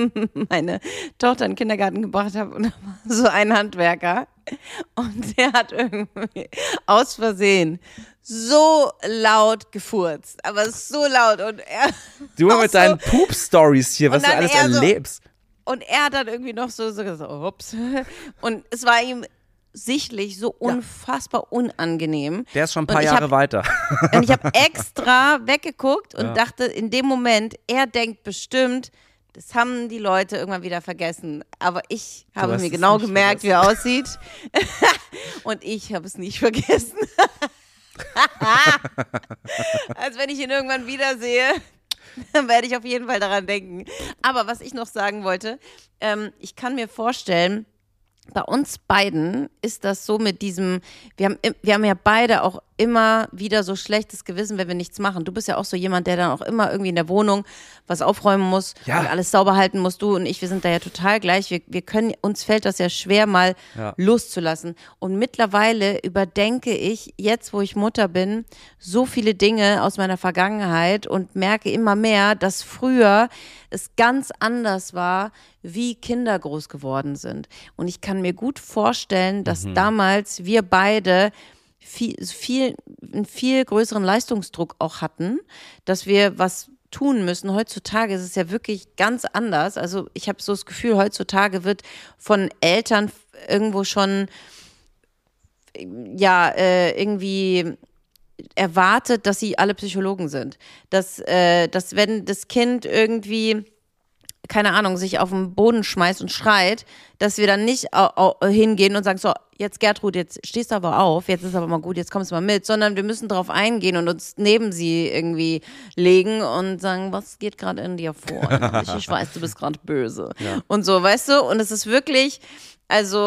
meine Tochter in den Kindergarten gebracht habe und da war so ein Handwerker und der hat irgendwie aus Versehen so laut gefurzt, aber so laut und er Du auch mit so, deinen Poop-Stories hier, Und was du dann alles eher so- erlebst. und er hat dann irgendwie noch so so gesagt, oh, ups. Und es war ihm sichtlich so unfassbar unangenehm. Der ist schon ein paar Und ich Jahre hab- weiter. Und ich habe extra weggeguckt und Ja. dachte in dem Moment, er denkt bestimmt, das haben die Leute irgendwann wieder vergessen. Aber ich habe hast mir es genau nicht gemerkt, wie er aussieht. Und ich habe es nicht vergessen. Als wenn ich ihn irgendwann wiedersehe, dann werde ich auf jeden Fall daran denken. Aber was ich noch sagen wollte, ähm, ich kann mir vorstellen, bei uns beiden ist das so mit diesem, wir haben, wir haben ja beide auch immer wieder so schlechtes Gewissen, wenn wir nichts machen. Du bist ja auch so jemand, der dann auch immer irgendwie in der Wohnung was aufräumen muss Ja. und alles sauber halten muss. Du und ich, wir sind da ja total gleich. Wir, wir können, uns fällt das ja schwer, mal Ja. loszulassen. Und mittlerweile überdenke ich, jetzt wo ich Mutter bin, so viele Dinge aus meiner Vergangenheit und merke immer mehr, dass früher es ganz anders war, wie Kinder groß geworden sind. Und ich kann mir gut vorstellen, dass damals wir beide viel, viel, einen viel größeren Leistungsdruck auch hatten, dass wir was tun müssen. Heutzutage ist es ja wirklich ganz anders. Also ich habe so das Gefühl, heutzutage wird von Eltern irgendwo schon ja äh, irgendwie erwartet, dass sie alle Psychologen sind. Dass, äh, dass wenn das Kind irgendwie keine Ahnung, sich auf den Boden schmeißt und schreit, dass wir dann nicht au- au- hingehen und sagen, so, jetzt Gertrud, jetzt stehst du aber auf, jetzt ist aber mal gut, jetzt kommst du mal mit, sondern wir müssen darauf eingehen und uns neben sie irgendwie legen und sagen, was geht gerade in dir vor? Ich, ich weiß, du bist gerade böse. Ja. Und so, weißt du? Und es ist wirklich, also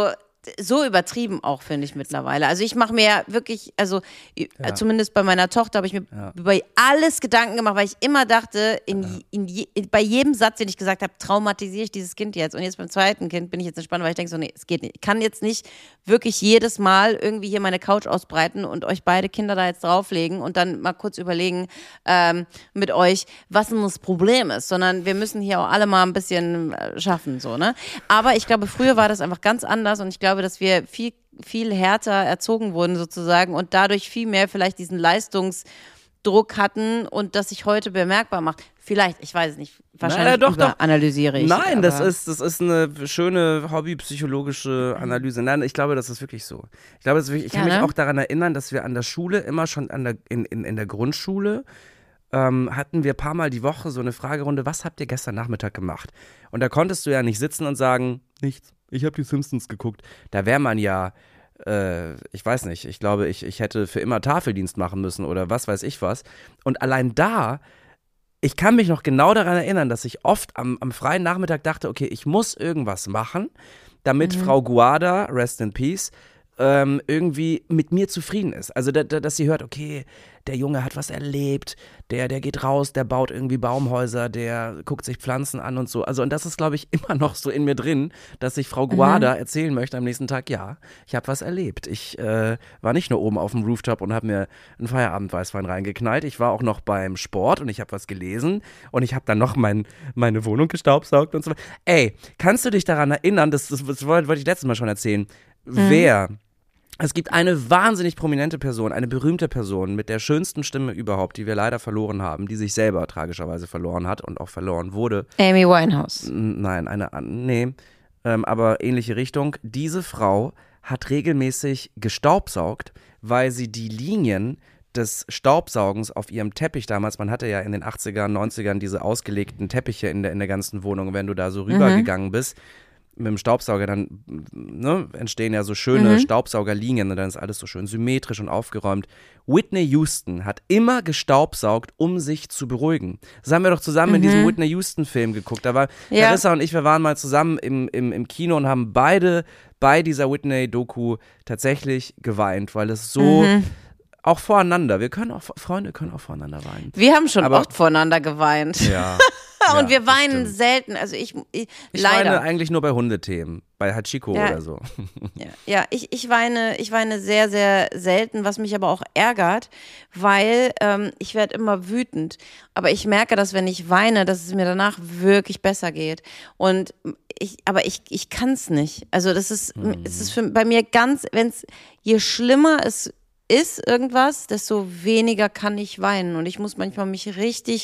so übertrieben auch, finde ich mittlerweile. Also ich mache mir ja wirklich, also ja. zumindest bei meiner Tochter habe ich mir ja. über alles Gedanken gemacht, weil ich immer dachte, in, ja. in je, bei jedem Satz, den ich gesagt habe, traumatisiere ich dieses Kind jetzt. Und jetzt beim zweiten Kind bin ich jetzt entspannt, weil ich denke so, nee, es geht nicht. Ich kann jetzt nicht wirklich jedes Mal irgendwie hier meine Couch ausbreiten und euch beide Kinder da jetzt drauflegen und dann mal kurz überlegen ähm, mit euch, was denn das Problem ist, sondern wir müssen hier auch alle mal ein bisschen schaffen, so, ne? Aber ich glaube, früher war das einfach ganz anders und ich glaube, dass wir viel, viel härter erzogen wurden sozusagen und dadurch viel mehr vielleicht diesen Leistungsdruck hatten und das sich heute bemerkbar macht. Vielleicht, ich weiß es nicht, wahrscheinlich naja, doch, doch. analysiere ich. Nein, das ist, das ist eine schöne hobbypsychologische Analyse. Nein, ich glaube, das ist wirklich so. Ich glaube, das ist wirklich, ich kann ja, ne? mich auch daran erinnern, dass wir an der Schule, immer schon an der, in, in, in der Grundschule, Ähm, hatten wir ein paar Mal die Woche so eine Fragerunde, was habt ihr gestern Nachmittag gemacht? Und da konntest du ja nicht sitzen und sagen, nichts, ich habe die Simpsons geguckt. Da wäre man ja, äh, ich weiß nicht, ich glaube, ich, ich hätte für immer Tafeldienst machen müssen oder was weiß ich was. Und allein da, ich kann mich noch genau daran erinnern, dass ich oft am, am freien Nachmittag dachte, okay, ich muss irgendwas machen, damit mhm. Frau Guada, rest in peace, ähm, irgendwie mit mir zufrieden ist. Also, da, da, dass sie hört, okay, der Junge hat was erlebt, der, der geht raus, der baut irgendwie Baumhäuser, der guckt sich Pflanzen an und so. Also, und das ist, glaube ich, immer noch so in mir drin, dass ich Frau Guada mhm. erzählen möchte am nächsten Tag, ja, ich habe was erlebt. Ich äh, war nicht nur oben auf dem Rooftop und habe mir einen Feierabendweißwein reingeknallt, ich war auch noch beim Sport und ich habe was gelesen und ich habe dann noch mein, meine Wohnung gestaubsaugt und so. Ey, kannst du dich daran erinnern, das, das, das wollte ich letztes Mal schon erzählen, mhm. wer... Es gibt eine wahnsinnig prominente Person, eine berühmte Person mit der schönsten Stimme überhaupt, die wir leider verloren haben, die sich selber tragischerweise verloren hat und auch verloren wurde. Amy Winehouse. Nein, eine, nee, ähm, aber ähnliche Richtung. Diese Frau hat regelmäßig gestaubsaugt, weil sie die Linien des Staubsaugens auf ihrem Teppich damals, man hatte ja in den achtzigern, neunzigern diese ausgelegten Teppiche in der, in der ganzen Wohnung, wenn du da so rübergegangen mhm. bist, mit dem Staubsauger, dann ne, entstehen ja so schöne mhm. Staubsaugerlinien und dann ist alles so schön symmetrisch und aufgeräumt. Whitney Houston hat immer gestaubsaugt, um sich zu beruhigen. Das haben wir doch zusammen mhm. in diesem Whitney Houston-Film geguckt. Da war ja. Larissa und ich, wir waren mal zusammen im, im, im Kino und haben beide bei dieser Whitney-Doku tatsächlich geweint, weil es so... Mhm. Auch voreinander. Wir können auch, Freunde können auch voreinander weinen. Wir haben schon Aber, oft voreinander geweint. Ja. Und ja, wir weinen selten. Also ich, ich, ich leider. weine eigentlich nur bei Hundethemen. Bei Hachiko ja. oder so. Ja, ja ich, ich, weine, ich weine sehr, sehr selten, was mich aber auch ärgert, weil ähm, ich werde immer wütend. Aber ich merke, dass wenn ich weine, dass es mir danach wirklich besser geht. Und ich, aber ich, ich kann es nicht. Also das ist, hm. es ist für, bei mir ganz, wenn es, je schlimmer es ist irgendwas, desto weniger kann ich weinen. Und ich muss manchmal mich richtig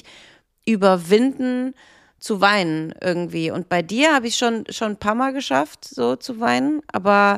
überwinden zu weinen irgendwie. Und bei dir habe ich schon schon ein paar Mal geschafft, so zu weinen. Aber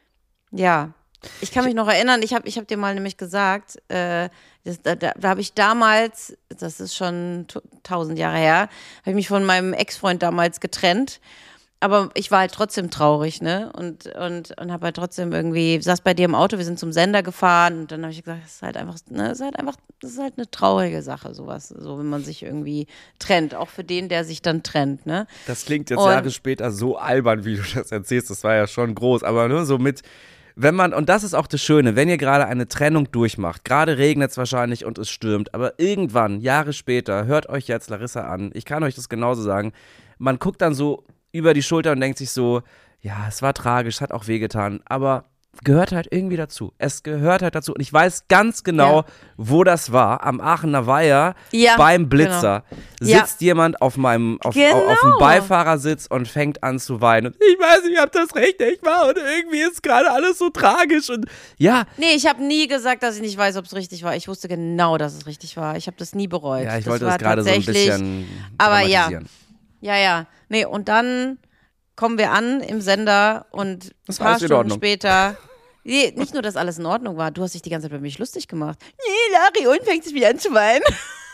ja, ich kann mich noch erinnern, ich habe ich hab dir mal nämlich gesagt, äh, das, da, da, da habe ich damals, das ist schon tausend Jahre her, habe ich mich von meinem Ex-Freund damals getrennt. Aber ich war halt trotzdem traurig, ne? Und, und, und habe halt trotzdem irgendwie, saß bei dir im Auto, wir sind zum Sender gefahren und dann habe ich gesagt, das ist halt einfach, ne, das ist halt einfach, das ist halt eine traurige Sache, sowas, so wenn man sich irgendwie trennt, auch für den, der sich dann trennt, ne? Das klingt jetzt und, Jahre später so albern, wie du das erzählst, das war ja schon groß, aber nur so mit, wenn man, und das ist auch das Schöne, wenn ihr gerade eine Trennung durchmacht, gerade regnet es wahrscheinlich und es stürmt, aber irgendwann, Jahre später, hört euch jetzt Larissa an, ich kann euch das genauso sagen, man guckt dann so über die Schulter und denkt sich so, ja, es war tragisch, es hat auch wehgetan, aber gehört halt irgendwie dazu. Es gehört halt dazu. Und ich weiß ganz genau, ja. wo das war. Am Aachener Weiher ja, beim Blitzer genau. sitzt ja. jemand auf meinem auf, genau. auf, auf dem Beifahrersitz und fängt an zu weinen. Und ich weiß nicht, ob das richtig war und irgendwie ist gerade alles so tragisch. Und ja. Nee, ich habe nie gesagt, dass ich nicht weiß, ob es richtig war. Ich wusste genau, dass es richtig war. Ich habe das nie bereut. Ja, ich das wollte das gerade so ein bisschen aber ja. Ja, ja. Nee, und dann kommen wir an im Sender und ein paar Stunden später, nee, nicht nur, dass alles in Ordnung war, du hast dich die ganze Zeit bei mich lustig gemacht. Nee, Larry, und fängt es wieder an zu weinen.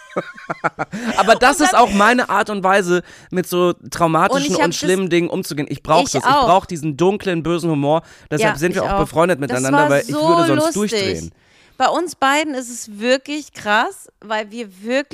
Aber das ist auch meine Art und Weise, mit so traumatischen und, und schlimmen Dingen umzugehen. Ich brauche das. Ich brauche diesen dunklen, bösen Humor. Deshalb ja, sind wir auch, auch befreundet miteinander, weil ich so würde sonst lustig. durchdrehen. Bei uns beiden ist es wirklich krass, weil wir wirklich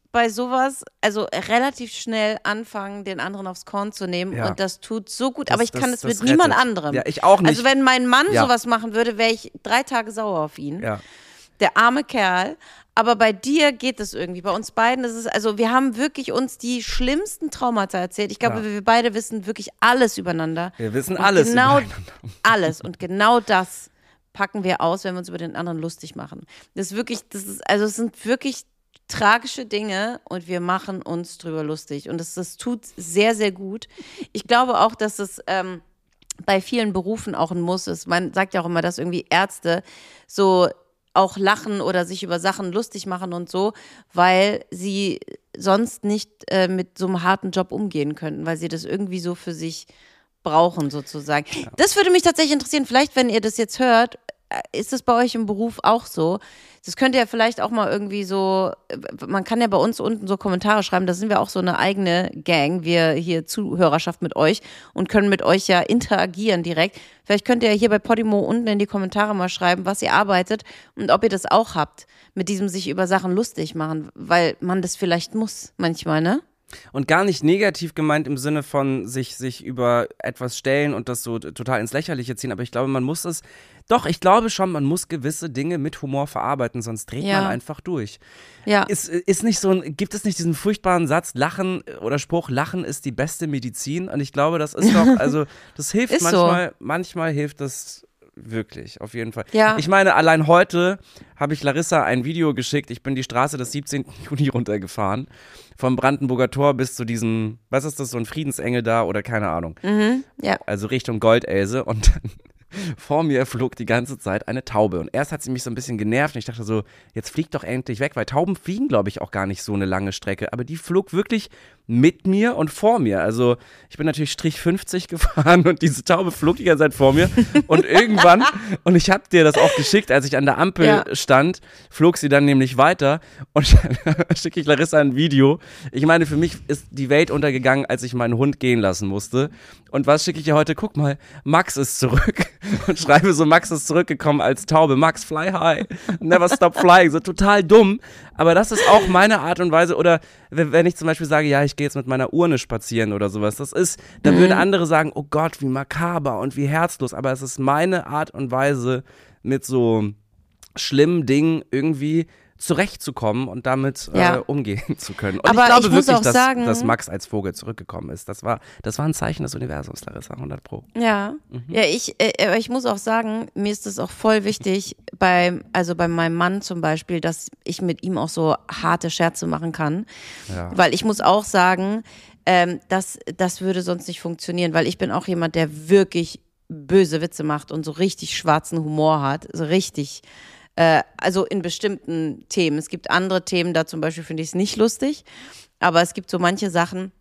bei sowas, also relativ schnell anfangen, den anderen aufs Korn zu nehmen Ja. und das tut so gut, Das- aber ich das- kann es das mit niemand rettet. anderem. Ja, ich auch nicht. Also wenn mein Mann Ja. sowas machen würde, wäre ich drei Tage sauer auf ihn. Ja. Der arme Kerl. Aber bei dir geht es irgendwie. Bei uns beiden ist es, also wir haben wirklich uns die schlimmsten Traumata erzählt. Ich glaube, Ja. wir beide wissen wirklich alles übereinander. Wir wissen Und alles Genau übereinander. alles. Und genau das packen wir aus, wenn wir uns über den anderen lustig machen. Das ist wirklich, das ist, also es sind wirklich tragische Dinge und wir machen uns drüber lustig. Und das, das tut sehr, sehr gut. Ich glaube auch, dass es ähm, bei vielen Berufen auch ein Muss ist. Man sagt ja auch immer, dass irgendwie Ärzte so auch lachen oder sich über Sachen lustig machen und so, weil sie sonst nicht äh, mit so einem harten Job umgehen könnten, weil sie das irgendwie so für sich brauchen sozusagen. Ja. Das würde mich tatsächlich interessieren, vielleicht wenn ihr das jetzt hört, ist das bei euch im Beruf auch so? Das könnt ihr ja vielleicht auch mal irgendwie so, man kann ja bei uns unten so Kommentare schreiben, da sind wir auch so eine eigene Gang, wir hier Zuhörerschaft mit euch und können mit euch ja interagieren direkt. Vielleicht könnt ihr ja hier bei Podimo unten in die Kommentare mal schreiben, was ihr arbeitet und ob ihr das auch habt, mit diesem sich über Sachen lustig machen, weil man das vielleicht muss manchmal, ne? Und gar nicht negativ gemeint im Sinne von sich, sich über etwas stellen und das so total ins Lächerliche ziehen, aber ich glaube, man muss es, doch, ich glaube schon, man muss gewisse Dinge mit Humor verarbeiten, sonst dreht Ja. man einfach durch. Ja. Ist, ist nicht so ein, gibt es nicht diesen furchtbaren Satz, Lachen oder Spruch, Lachen ist die beste Medizin? Und ich glaube, das ist doch, also das hilft Ist manchmal, so. manchmal hilft das wirklich, auf jeden Fall. Ja. Ich meine, allein heute habe ich Larissa ein Video geschickt. Ich bin die Straße des siebzehnten Juni runtergefahren. Vom Brandenburger Tor bis zu diesem, was ist das, so ein Friedensengel da oder keine Ahnung. Mhm, ja. Also Richtung Goldelse und dann vor mir flog die ganze Zeit eine Taube. Und erst hat sie mich so ein bisschen genervt und ich dachte so, jetzt flieg doch endlich weg, weil Tauben fliegen, glaube ich, auch gar nicht so eine lange Strecke. Aber die flog wirklich mit mir und vor mir. Also ich bin natürlich Strich fünfzig gefahren und diese Taube flog die ganze Zeit vor mir. Und irgendwann, und ich habe dir das auch geschickt, als ich an der Ampel Ja. stand, flog sie dann nämlich weiter und dann schicke ich Larissa ein Video. Ich meine, für mich ist die Welt untergegangen, als ich meinen Hund gehen lassen musste. Und was schicke ich ihr heute? Guck mal, Max ist zurück. Und schreibe so, Max ist zurückgekommen als Taube. Max, fly high. Never stop flying. So total dumm. Aber das ist auch meine Art und Weise. Oder wenn ich zum Beispiel sage, ja, ich gehe jetzt mit meiner Urne spazieren oder sowas. Das ist, da würden andere sagen, oh Gott, wie makaber und wie herzlos. Aber es ist meine Art und Weise, mit so schlimmen Dingen irgendwie zurechtzukommen und damit Ja. äh, umgehen zu können. Und Aber ich glaube ich muss wirklich, auch dass, sagen- dass Max als Vogel zurückgekommen ist. Das war, das war ein Zeichen des Universums, Larissa, hundert Pro. Ja, ja, ich, äh, ich muss auch sagen, mir ist es auch voll wichtig, bei, also bei meinem Mann zum Beispiel, dass ich mit ihm auch so harte Scherze machen kann. Ja. Weil ich muss auch sagen, ähm, das, das würde sonst nicht funktionieren, weil ich bin auch jemand, der wirklich böse Witze macht und so richtig schwarzen Humor hat, so richtig, äh, also in bestimmten Themen. Es gibt andere Themen, da zum Beispiel finde ich es nicht lustig, aber es gibt so manche Sachen,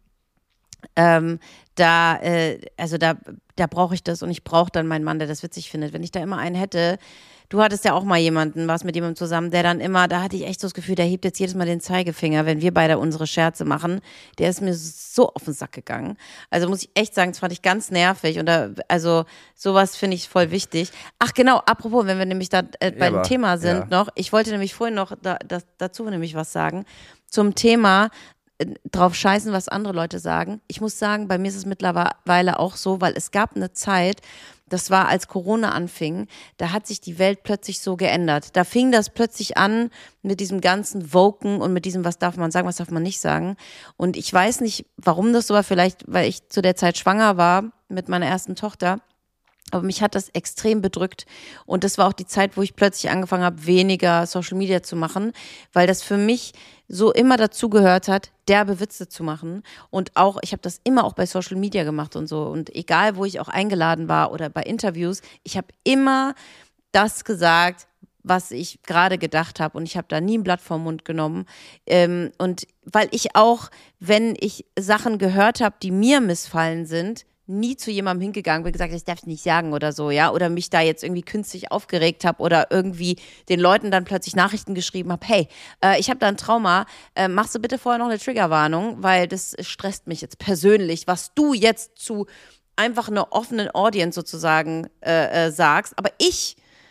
ähm, da, äh, also da, da brauche ich das und ich brauche dann meinen Mann, der das witzig findet. Wenn ich da immer einen hätte, du hattest ja auch mal jemanden, warst mit jemandem zusammen, der dann immer, da hatte ich echt so das Gefühl, der hebt jetzt jedes Mal den Zeigefinger, wenn wir beide unsere Scherze machen. Der ist mir so auf den Sack gegangen. Also muss ich echt sagen, das fand ich ganz nervig und da, also sowas finde ich voll wichtig. Ach genau, apropos, wenn wir nämlich da äh, bei Ja, dem aber, Thema sind ja. noch, ich wollte nämlich vorhin noch da, das, dazu nämlich was sagen, zum Thema drauf scheißen, was andere Leute sagen. Ich muss sagen, bei mir ist es mittlerweile auch so, weil es gab eine Zeit, das war, als Corona anfing, da hat sich die Welt plötzlich so geändert. Da fing das plötzlich an mit diesem ganzen Woken und mit diesem, was darf man sagen, was darf man nicht sagen. Und ich weiß nicht, warum das so war, vielleicht, weil ich zu der Zeit schwanger war mit meiner ersten Tochter. Aber mich hat das extrem bedrückt und das war auch die Zeit, wo ich plötzlich angefangen habe, weniger Social Media zu machen, weil das für mich so immer dazugehört hat, derbe Witze zu machen und auch, ich habe das immer auch bei Social Media gemacht und so und egal, wo ich auch eingeladen war oder bei Interviews, ich habe immer das gesagt, was ich gerade gedacht habe und ich habe da nie ein Blatt vom Mund genommen ähm, und weil ich auch, wenn ich Sachen gehört habe, die mir missfallen sind, nie zu jemandem hingegangen bin, gesagt, ich darf es nicht sagen oder so, ja, oder mich da jetzt irgendwie künstlich aufgeregt habe oder irgendwie den Leuten dann plötzlich Nachrichten geschrieben habe, hey, äh, ich habe da ein Trauma, äh, machst du bitte vorher noch eine Triggerwarnung, weil das stresst mich jetzt persönlich, was du jetzt zu einfach einer offenen Audience sozusagen äh, äh, sagst, aber ich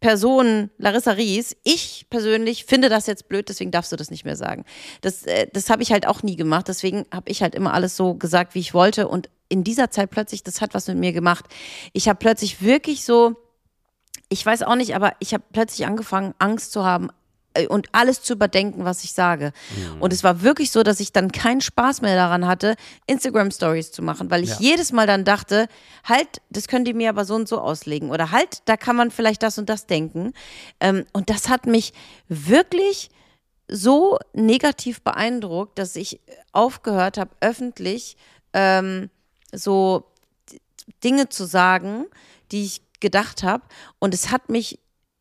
Person Larissa Ries, ich persönlich finde das jetzt blöd, deswegen darfst du das nicht mehr sagen. Das, äh, das habe ich halt auch nie gemacht, deswegen habe ich halt immer alles so gesagt, wie ich wollte und in dieser Zeit plötzlich, das hat was mit mir gemacht. Ich habe plötzlich wirklich so, ich weiß auch nicht, aber ich habe plötzlich angefangen, Angst zu haben, und alles zu überdenken, was ich sage. Mhm. Und es war wirklich so, dass ich dann keinen Spaß mehr daran hatte, Instagram-Stories zu machen, weil ich ja. jedes Mal dann dachte, halt, das könnt ihr mir aber so und so auslegen oder halt, da kann man vielleicht das und das denken. Ähm, und das hat mich wirklich so negativ beeindruckt, dass ich aufgehört habe, öffentlich ähm, so Dinge zu sagen, die ich gedacht habe. Und es hat mich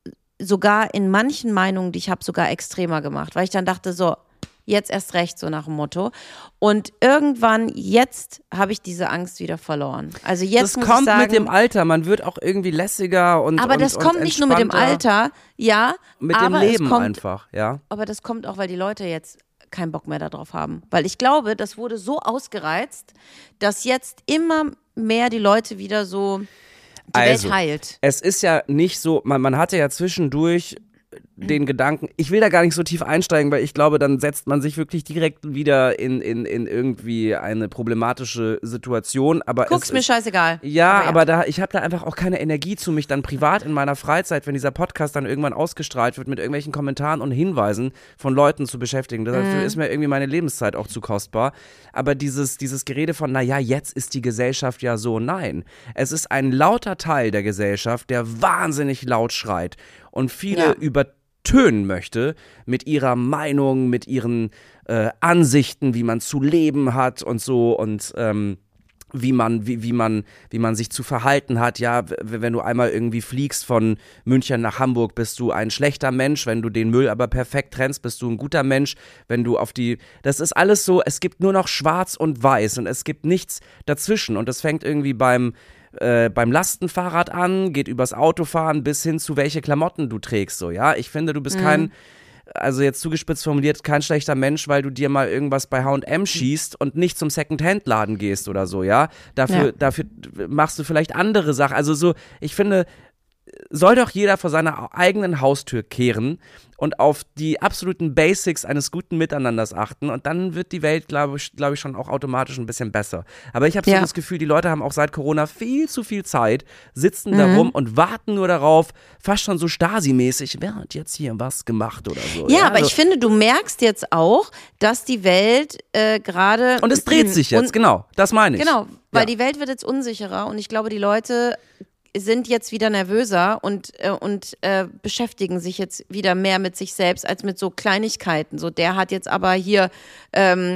sogar in manchen Meinungen, die ich habe, sogar extremer gemacht, weil ich dann dachte, so, jetzt erst recht, so nach dem Motto. Und irgendwann, jetzt habe ich diese Angst wieder verloren. Also jetzt das muss kommt ich sagen, mit dem Alter, man wird auch irgendwie lässiger und aber und, das kommt und nicht nur mit dem Alter, ja, mit aber dem Leben es kommt, einfach, ja. Aber das kommt auch, weil die Leute jetzt keinen Bock mehr darauf haben. Weil ich glaube, das wurde so ausgereizt, dass jetzt immer mehr die Leute wieder so die also, Welt heilt. Es ist ja nicht so, man, man hatte ja zwischendurch den Gedanken, ich will da gar nicht so tief einsteigen, weil ich glaube, dann setzt man sich wirklich direkt wieder in, in, in irgendwie eine problematische Situation. Aber Guck's es mir ist, scheißegal. Ja, aber, ja. aber da, ich habe da einfach auch keine Energie zu, mich dann privat in meiner Freizeit, wenn dieser Podcast dann irgendwann ausgestrahlt wird, mit irgendwelchen Kommentaren und Hinweisen von Leuten zu beschäftigen. Dafür mhm. ist mir irgendwie meine Lebenszeit auch zu kostbar. Aber dieses, dieses Gerede von, naja, jetzt ist die Gesellschaft ja so, nein. Es ist ein lauter Teil der Gesellschaft, der wahnsinnig laut schreit und viele ja. übertönen möchte mit ihrer Meinung, mit ihren äh, Ansichten, wie man zu leben hat und so und ähm, wie man, wie, wie man, wie man sich zu verhalten hat. Ja, w- wenn du einmal irgendwie fliegst von München nach Hamburg, bist du ein schlechter Mensch. Wenn du den Müll aber perfekt trennst, bist du ein guter Mensch. Wenn du auf die, das ist alles so, es gibt nur noch schwarz und weiß und es gibt nichts dazwischen und das fängt irgendwie beim Äh, beim Lastenfahrrad an, geht übers Autofahren bis hin zu welche Klamotten du trägst, so, ja. Ich finde, du bist mhm. kein, also jetzt zugespitzt formuliert, kein schlechter Mensch, weil du dir mal irgendwas bei H und M schießt und nicht zum Second-Hand-Laden gehst oder so, ja. Dafür, ja. dafür machst du vielleicht andere Sachen. Also so, ich finde, soll doch jeder vor seiner eigenen Haustür kehren und auf die absoluten Basics eines guten Miteinanders achten und dann wird die Welt, glaube ich, glaub ich, schon auch automatisch ein bisschen besser. Aber ich habe ja. so das Gefühl, die Leute haben auch seit Corona viel zu viel Zeit, sitzen mhm. da rum und warten nur darauf, fast schon so Stasi-mäßig, wer hat jetzt hier was gemacht oder so. Ja, ja aber also, ich finde, du merkst jetzt auch, dass die Welt äh, gerade... Und es dreht sich jetzt, genau, das meine ich. Genau, weil ja. die Welt wird jetzt unsicherer und ich glaube, die Leute sind jetzt wieder nervöser und, äh, und äh, beschäftigen sich jetzt wieder mehr mit sich selbst als mit so Kleinigkeiten. So, der hat jetzt aber hier ähm,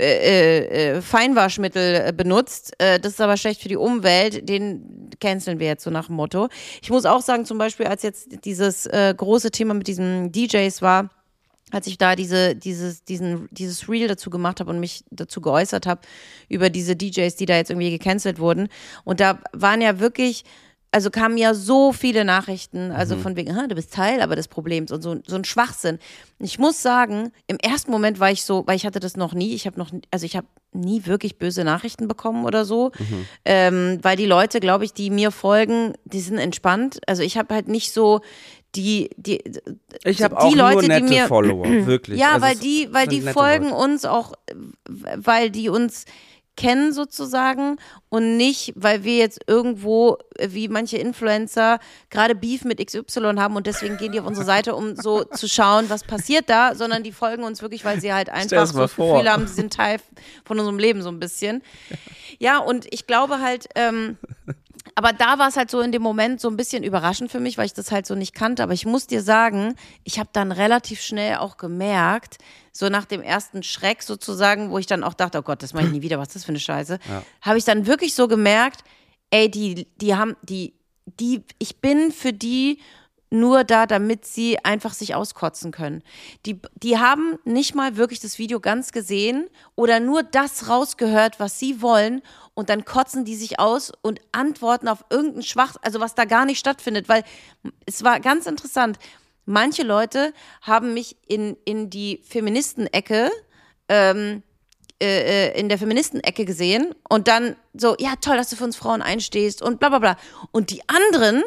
äh, äh, Feinwaschmittel benutzt, äh, das ist aber schlecht für die Umwelt, den canceln wir jetzt so nach dem Motto. Ich muss auch sagen, zum Beispiel, als jetzt dieses äh, große Thema mit diesen D Js war, als ich da diese, dieses, diesen, dieses Reel dazu gemacht habe und mich dazu geäußert habe über diese D Js, die da jetzt irgendwie gecancelt wurden. Und da waren ja wirklich, also kamen ja so viele Nachrichten, also mhm. von wegen, du bist Teil aber des Problems und so, so ein Schwachsinn. Ich muss sagen, im ersten Moment war ich so, weil ich hatte das noch nie, ich habe noch, also ich habe nie wirklich böse Nachrichten bekommen oder so, mhm. ähm, weil die Leute, glaube ich, die mir folgen, die sind entspannt. Also ich habe halt nicht so die, die, ich habe die auch Leute, nur nette die mir, Follower, wirklich. Ja, also weil die, weil die folgen Leute. uns auch, weil die uns kennen sozusagen und nicht, weil wir jetzt irgendwo, wie manche Influencer, gerade Beef mit X Y haben und deswegen gehen die auf unsere Seite, um so zu schauen, was passiert da, sondern die folgen uns wirklich, weil sie halt einfach so das vor. Gefühl haben, sie sind Teil von unserem Leben so ein bisschen. Ja, und ich glaube halt, ähm, aber da war es halt so in dem Moment so ein bisschen überraschend für mich, weil ich das halt so nicht kannte. Aber ich muss dir sagen, ich habe dann relativ schnell auch gemerkt, so nach dem ersten Schreck sozusagen, wo ich dann auch dachte, oh Gott, das mache ich nie wieder, was ist das für eine Scheiße, ja. habe ich dann wirklich so gemerkt, ey, die, die haben, die, die, ich bin für die nur da, damit sie einfach sich auskotzen können. Die, die haben nicht mal wirklich das Video ganz gesehen oder nur das rausgehört, was sie wollen und dann kotzen die sich aus und antworten auf irgendeinen Schwach, also was da gar nicht stattfindet, weil es war ganz interessant. Manche Leute haben mich in, in die Feministenecke, ähm, äh, in der Feministenecke gesehen und dann so, ja toll, dass du für uns Frauen einstehst und bla bla bla. Und die anderen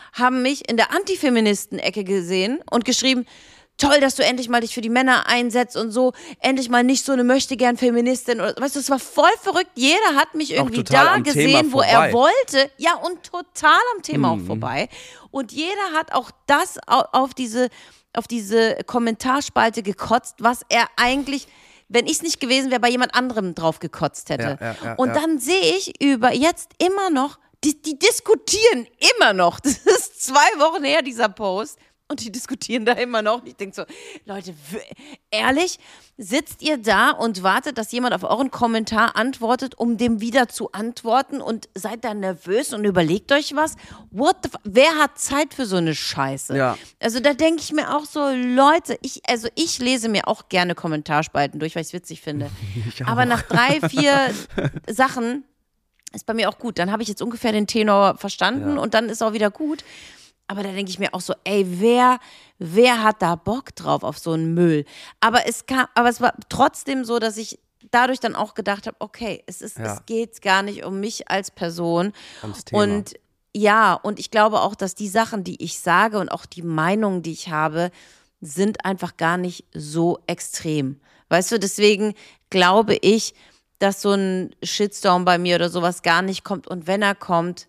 haben mich in der Antifeministen-Ecke gesehen und geschrieben, toll, dass du endlich mal dich für die Männer einsetzt und so, endlich mal nicht so eine Möchtegern-Feministin. Oder, weißt du, es war voll verrückt. Jeder hat mich irgendwie da gesehen, wo er wollte. Ja, und total am Thema mhm. auch vorbei. Und jeder hat auch das auf diese, auf diese Kommentarspalte gekotzt, was er eigentlich, wenn ich es nicht gewesen wäre, bei jemand anderem drauf gekotzt hätte. Ja, ja, ja, und ja. dann sehe ich über jetzt immer noch, die, die diskutieren immer noch. Das ist zwei Wochen her, dieser Post. Und die diskutieren da immer noch. Ich denke so, Leute, ehrlich, sitzt ihr da und wartet, dass jemand auf euren Kommentar antwortet, um dem wieder zu antworten und seid da nervös und überlegt euch was? What the f- Wer hat Zeit für so eine Scheiße? Ja. Also da denke ich mir auch so, Leute, ich, also ich lese mir auch gerne Kommentarspalten durch, weil ich es witzig finde. Aber nach drei, vier Sachen ist bei mir auch gut. Dann habe ich jetzt ungefähr den Tenor verstanden ja. und dann ist auch wieder gut. Aber da denke ich mir auch so, ey, wer, wer hat da Bock drauf auf so einen Müll? Aber es kam, aber es war trotzdem so, dass ich dadurch dann auch gedacht habe, okay, es ist, ja. es geht gar nicht um mich als Person. Ums Thema. Und ja, und ich glaube auch, dass die Sachen, die ich sage und auch die Meinungen, die ich habe, sind einfach gar nicht so extrem. Weißt du, deswegen glaube ich, dass so ein Shitstorm bei mir oder sowas gar nicht kommt. Und wenn er kommt,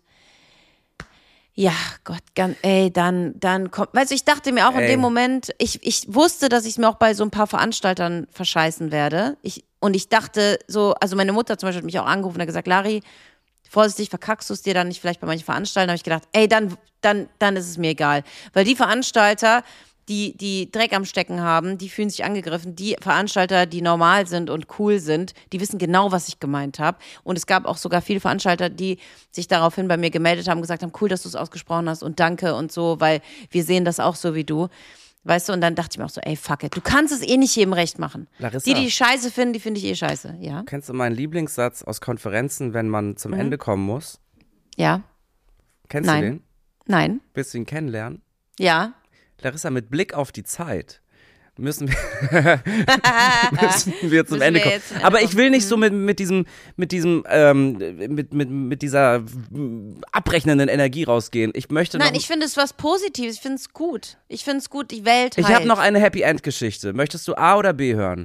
ja, Gott, ganz, ey, dann, dann kommt, weißt du, ich dachte mir auch ey. in dem Moment, ich, ich wusste, dass ich es mir auch bei so ein paar Veranstaltern verscheißen werde. Ich, und ich dachte so, also meine Mutter zum Beispiel hat mich auch angerufen und hat gesagt, Lari, vorsichtig, verkackst du es dir dann nicht vielleicht bei manchen Veranstaltern? Da habe ich gedacht, ey, dann, dann, dann ist es mir egal. Weil die Veranstalter, die, die Dreck am Stecken haben, die fühlen sich angegriffen. Die Veranstalter, die normal sind und cool sind, die wissen genau, was ich gemeint habe. Und es gab auch sogar viele Veranstalter, die sich daraufhin bei mir gemeldet haben, gesagt haben, cool, dass du es ausgesprochen hast und danke und so, weil wir sehen das auch so wie du. Weißt du, und dann dachte ich mir auch so, ey, fuck it, du kannst es eh nicht jedem recht machen. Larissa, die, die scheiße finden, die finde ich eh scheiße, ja. Kennst du meinen Lieblingssatz aus Konferenzen, wenn man zum mhm. Ende kommen muss? Ja. Kennst Nein. du den? Nein. Willst du ihn kennenlernen? Ja. Larissa, mit Blick auf die Zeit müssen wir, müssen wir zum müssen Ende kommen. Wir Aber ich will nicht so mit, mit diesem, mit diesem, ähm, mit, mit, mit dieser abrechnenden Energie rausgehen. Ich möchte Nein, noch, ich finde es was Positives. Ich finde es gut. Ich finde es gut, die Welt Ich heilt. habe noch eine Happy End Geschichte. Möchtest du A oder B hören?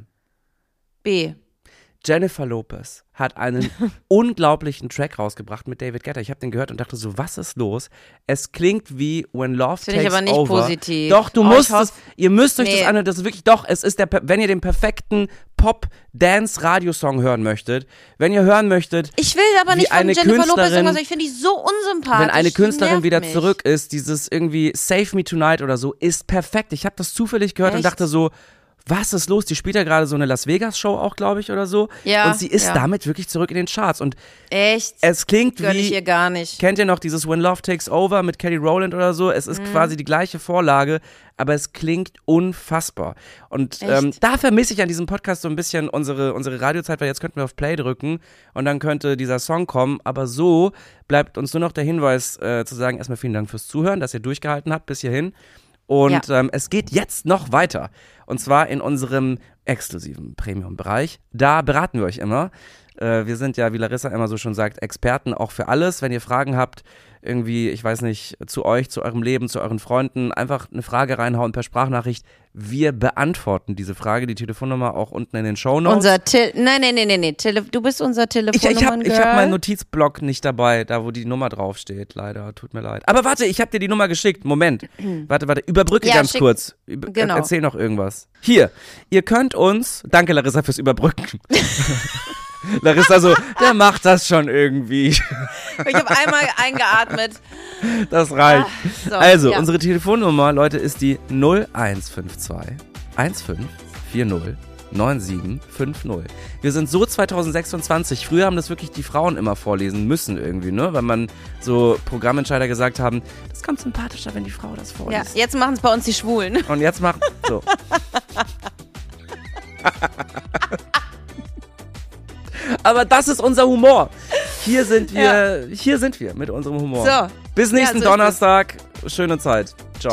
B. Jennifer Lopez hat einen unglaublichen Track rausgebracht mit David Guetta. Ich habe den gehört und dachte so, was ist los? Es klingt wie When Love Takes Over. Finde ich aber nicht over. positiv. Doch, du oh, musst es, ihr müsst euch nee. das anhören, das ist wirklich, doch, es ist der, wenn ihr den perfekten Pop-Dance-Radiosong hören möchtet, wenn ihr hören möchtet, ich will aber nicht von Jennifer Lopez irgendwas, ich finde die so unsympathisch. Wenn eine Künstlerin wieder mich. zurück ist, dieses irgendwie Save Me Tonight oder so, ist perfekt. Ich habe das zufällig gehört Echt? und dachte so, was ist los? Die spielt ja gerade so eine Las Vegas-Show auch, glaube ich, oder so. Ja, und sie ist ja. damit wirklich zurück in den Charts. Und Echt? Es klingt Gönn wie, ich ihr gar nicht. Kennt ihr noch dieses When Love Takes Over mit Kelly Rowland oder so? Es ist mhm. quasi die gleiche Vorlage, aber es klingt unfassbar. Und ähm, da vermisse ich an diesem Podcast so ein bisschen unsere, unsere Radiozeit, weil jetzt könnten wir auf Play drücken und dann könnte dieser Song kommen. Aber so bleibt uns nur noch der Hinweis äh, zu sagen, erstmal vielen Dank fürs Zuhören, dass ihr durchgehalten habt bis hierhin. Und ja. ähm, es geht jetzt noch weiter. Und zwar in unserem exklusiven Premium-Bereich. Da beraten wir euch immer. Äh, wir sind ja, wie Larissa immer so schon sagt, Experten auch für alles. Wenn ihr Fragen habt, irgendwie, ich weiß nicht, zu euch, zu eurem Leben, zu euren Freunden, einfach eine Frage reinhauen per Sprachnachricht. Wir beantworten diese Frage, die Telefonnummer auch unten in den Shownotes. Unser Til- Nein, nein, nein, nein, nein. Tele- du bist unser Telefonnummer. Ich, ich habe hab meinen Notizblock nicht dabei, da wo die Nummer draufsteht, leider, tut mir leid. Aber warte, ich habe dir die Nummer geschickt, Moment. warte, warte, überbrücke ja, ganz schick. kurz. Über- genau. Erzähl noch irgendwas. Hier, ihr könnt uns, danke Larissa fürs Überbrücken. Larissa so, der macht das schon irgendwie. Ich habe einmal eingeatmet. Das reicht. Ah, so, also, ja. unsere Telefonnummer, Leute, ist die null eins fünf zwei eins fünf vier null neun sieben fünf null. Wir sind so zwanzig sechsundzwanzig. Früher haben das wirklich die Frauen immer vorlesen müssen irgendwie, ne? Weil man so Programmentscheider gesagt haben, das kommt sympathischer, wenn die Frau das vorliest. Ja, jetzt machen es bei uns die Schwulen. Und jetzt machen, so. Aber das ist unser Humor. Hier sind wir, ja. hier sind wir mit unserem Humor. So. Bis nächsten ja, so Donnerstag. Schöne Zeit. Ciao.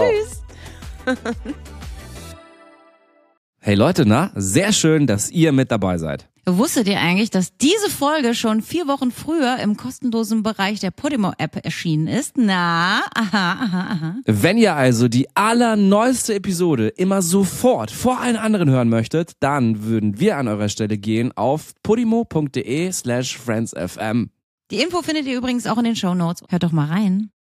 Tschüss. Hey Leute, na, sehr schön, dass ihr mit dabei seid. Wusstet ihr eigentlich, dass diese Folge schon vier Wochen früher im kostenlosen Bereich der Podimo-App erschienen ist? Na, aha, aha, aha. Wenn ihr also die allerneueste Episode immer sofort vor allen anderen hören möchtet, dann würden wir an eurer Stelle gehen auf podimo.de slash friendsfm. Die Info findet ihr übrigens auch in den Shownotes. Hört doch mal rein.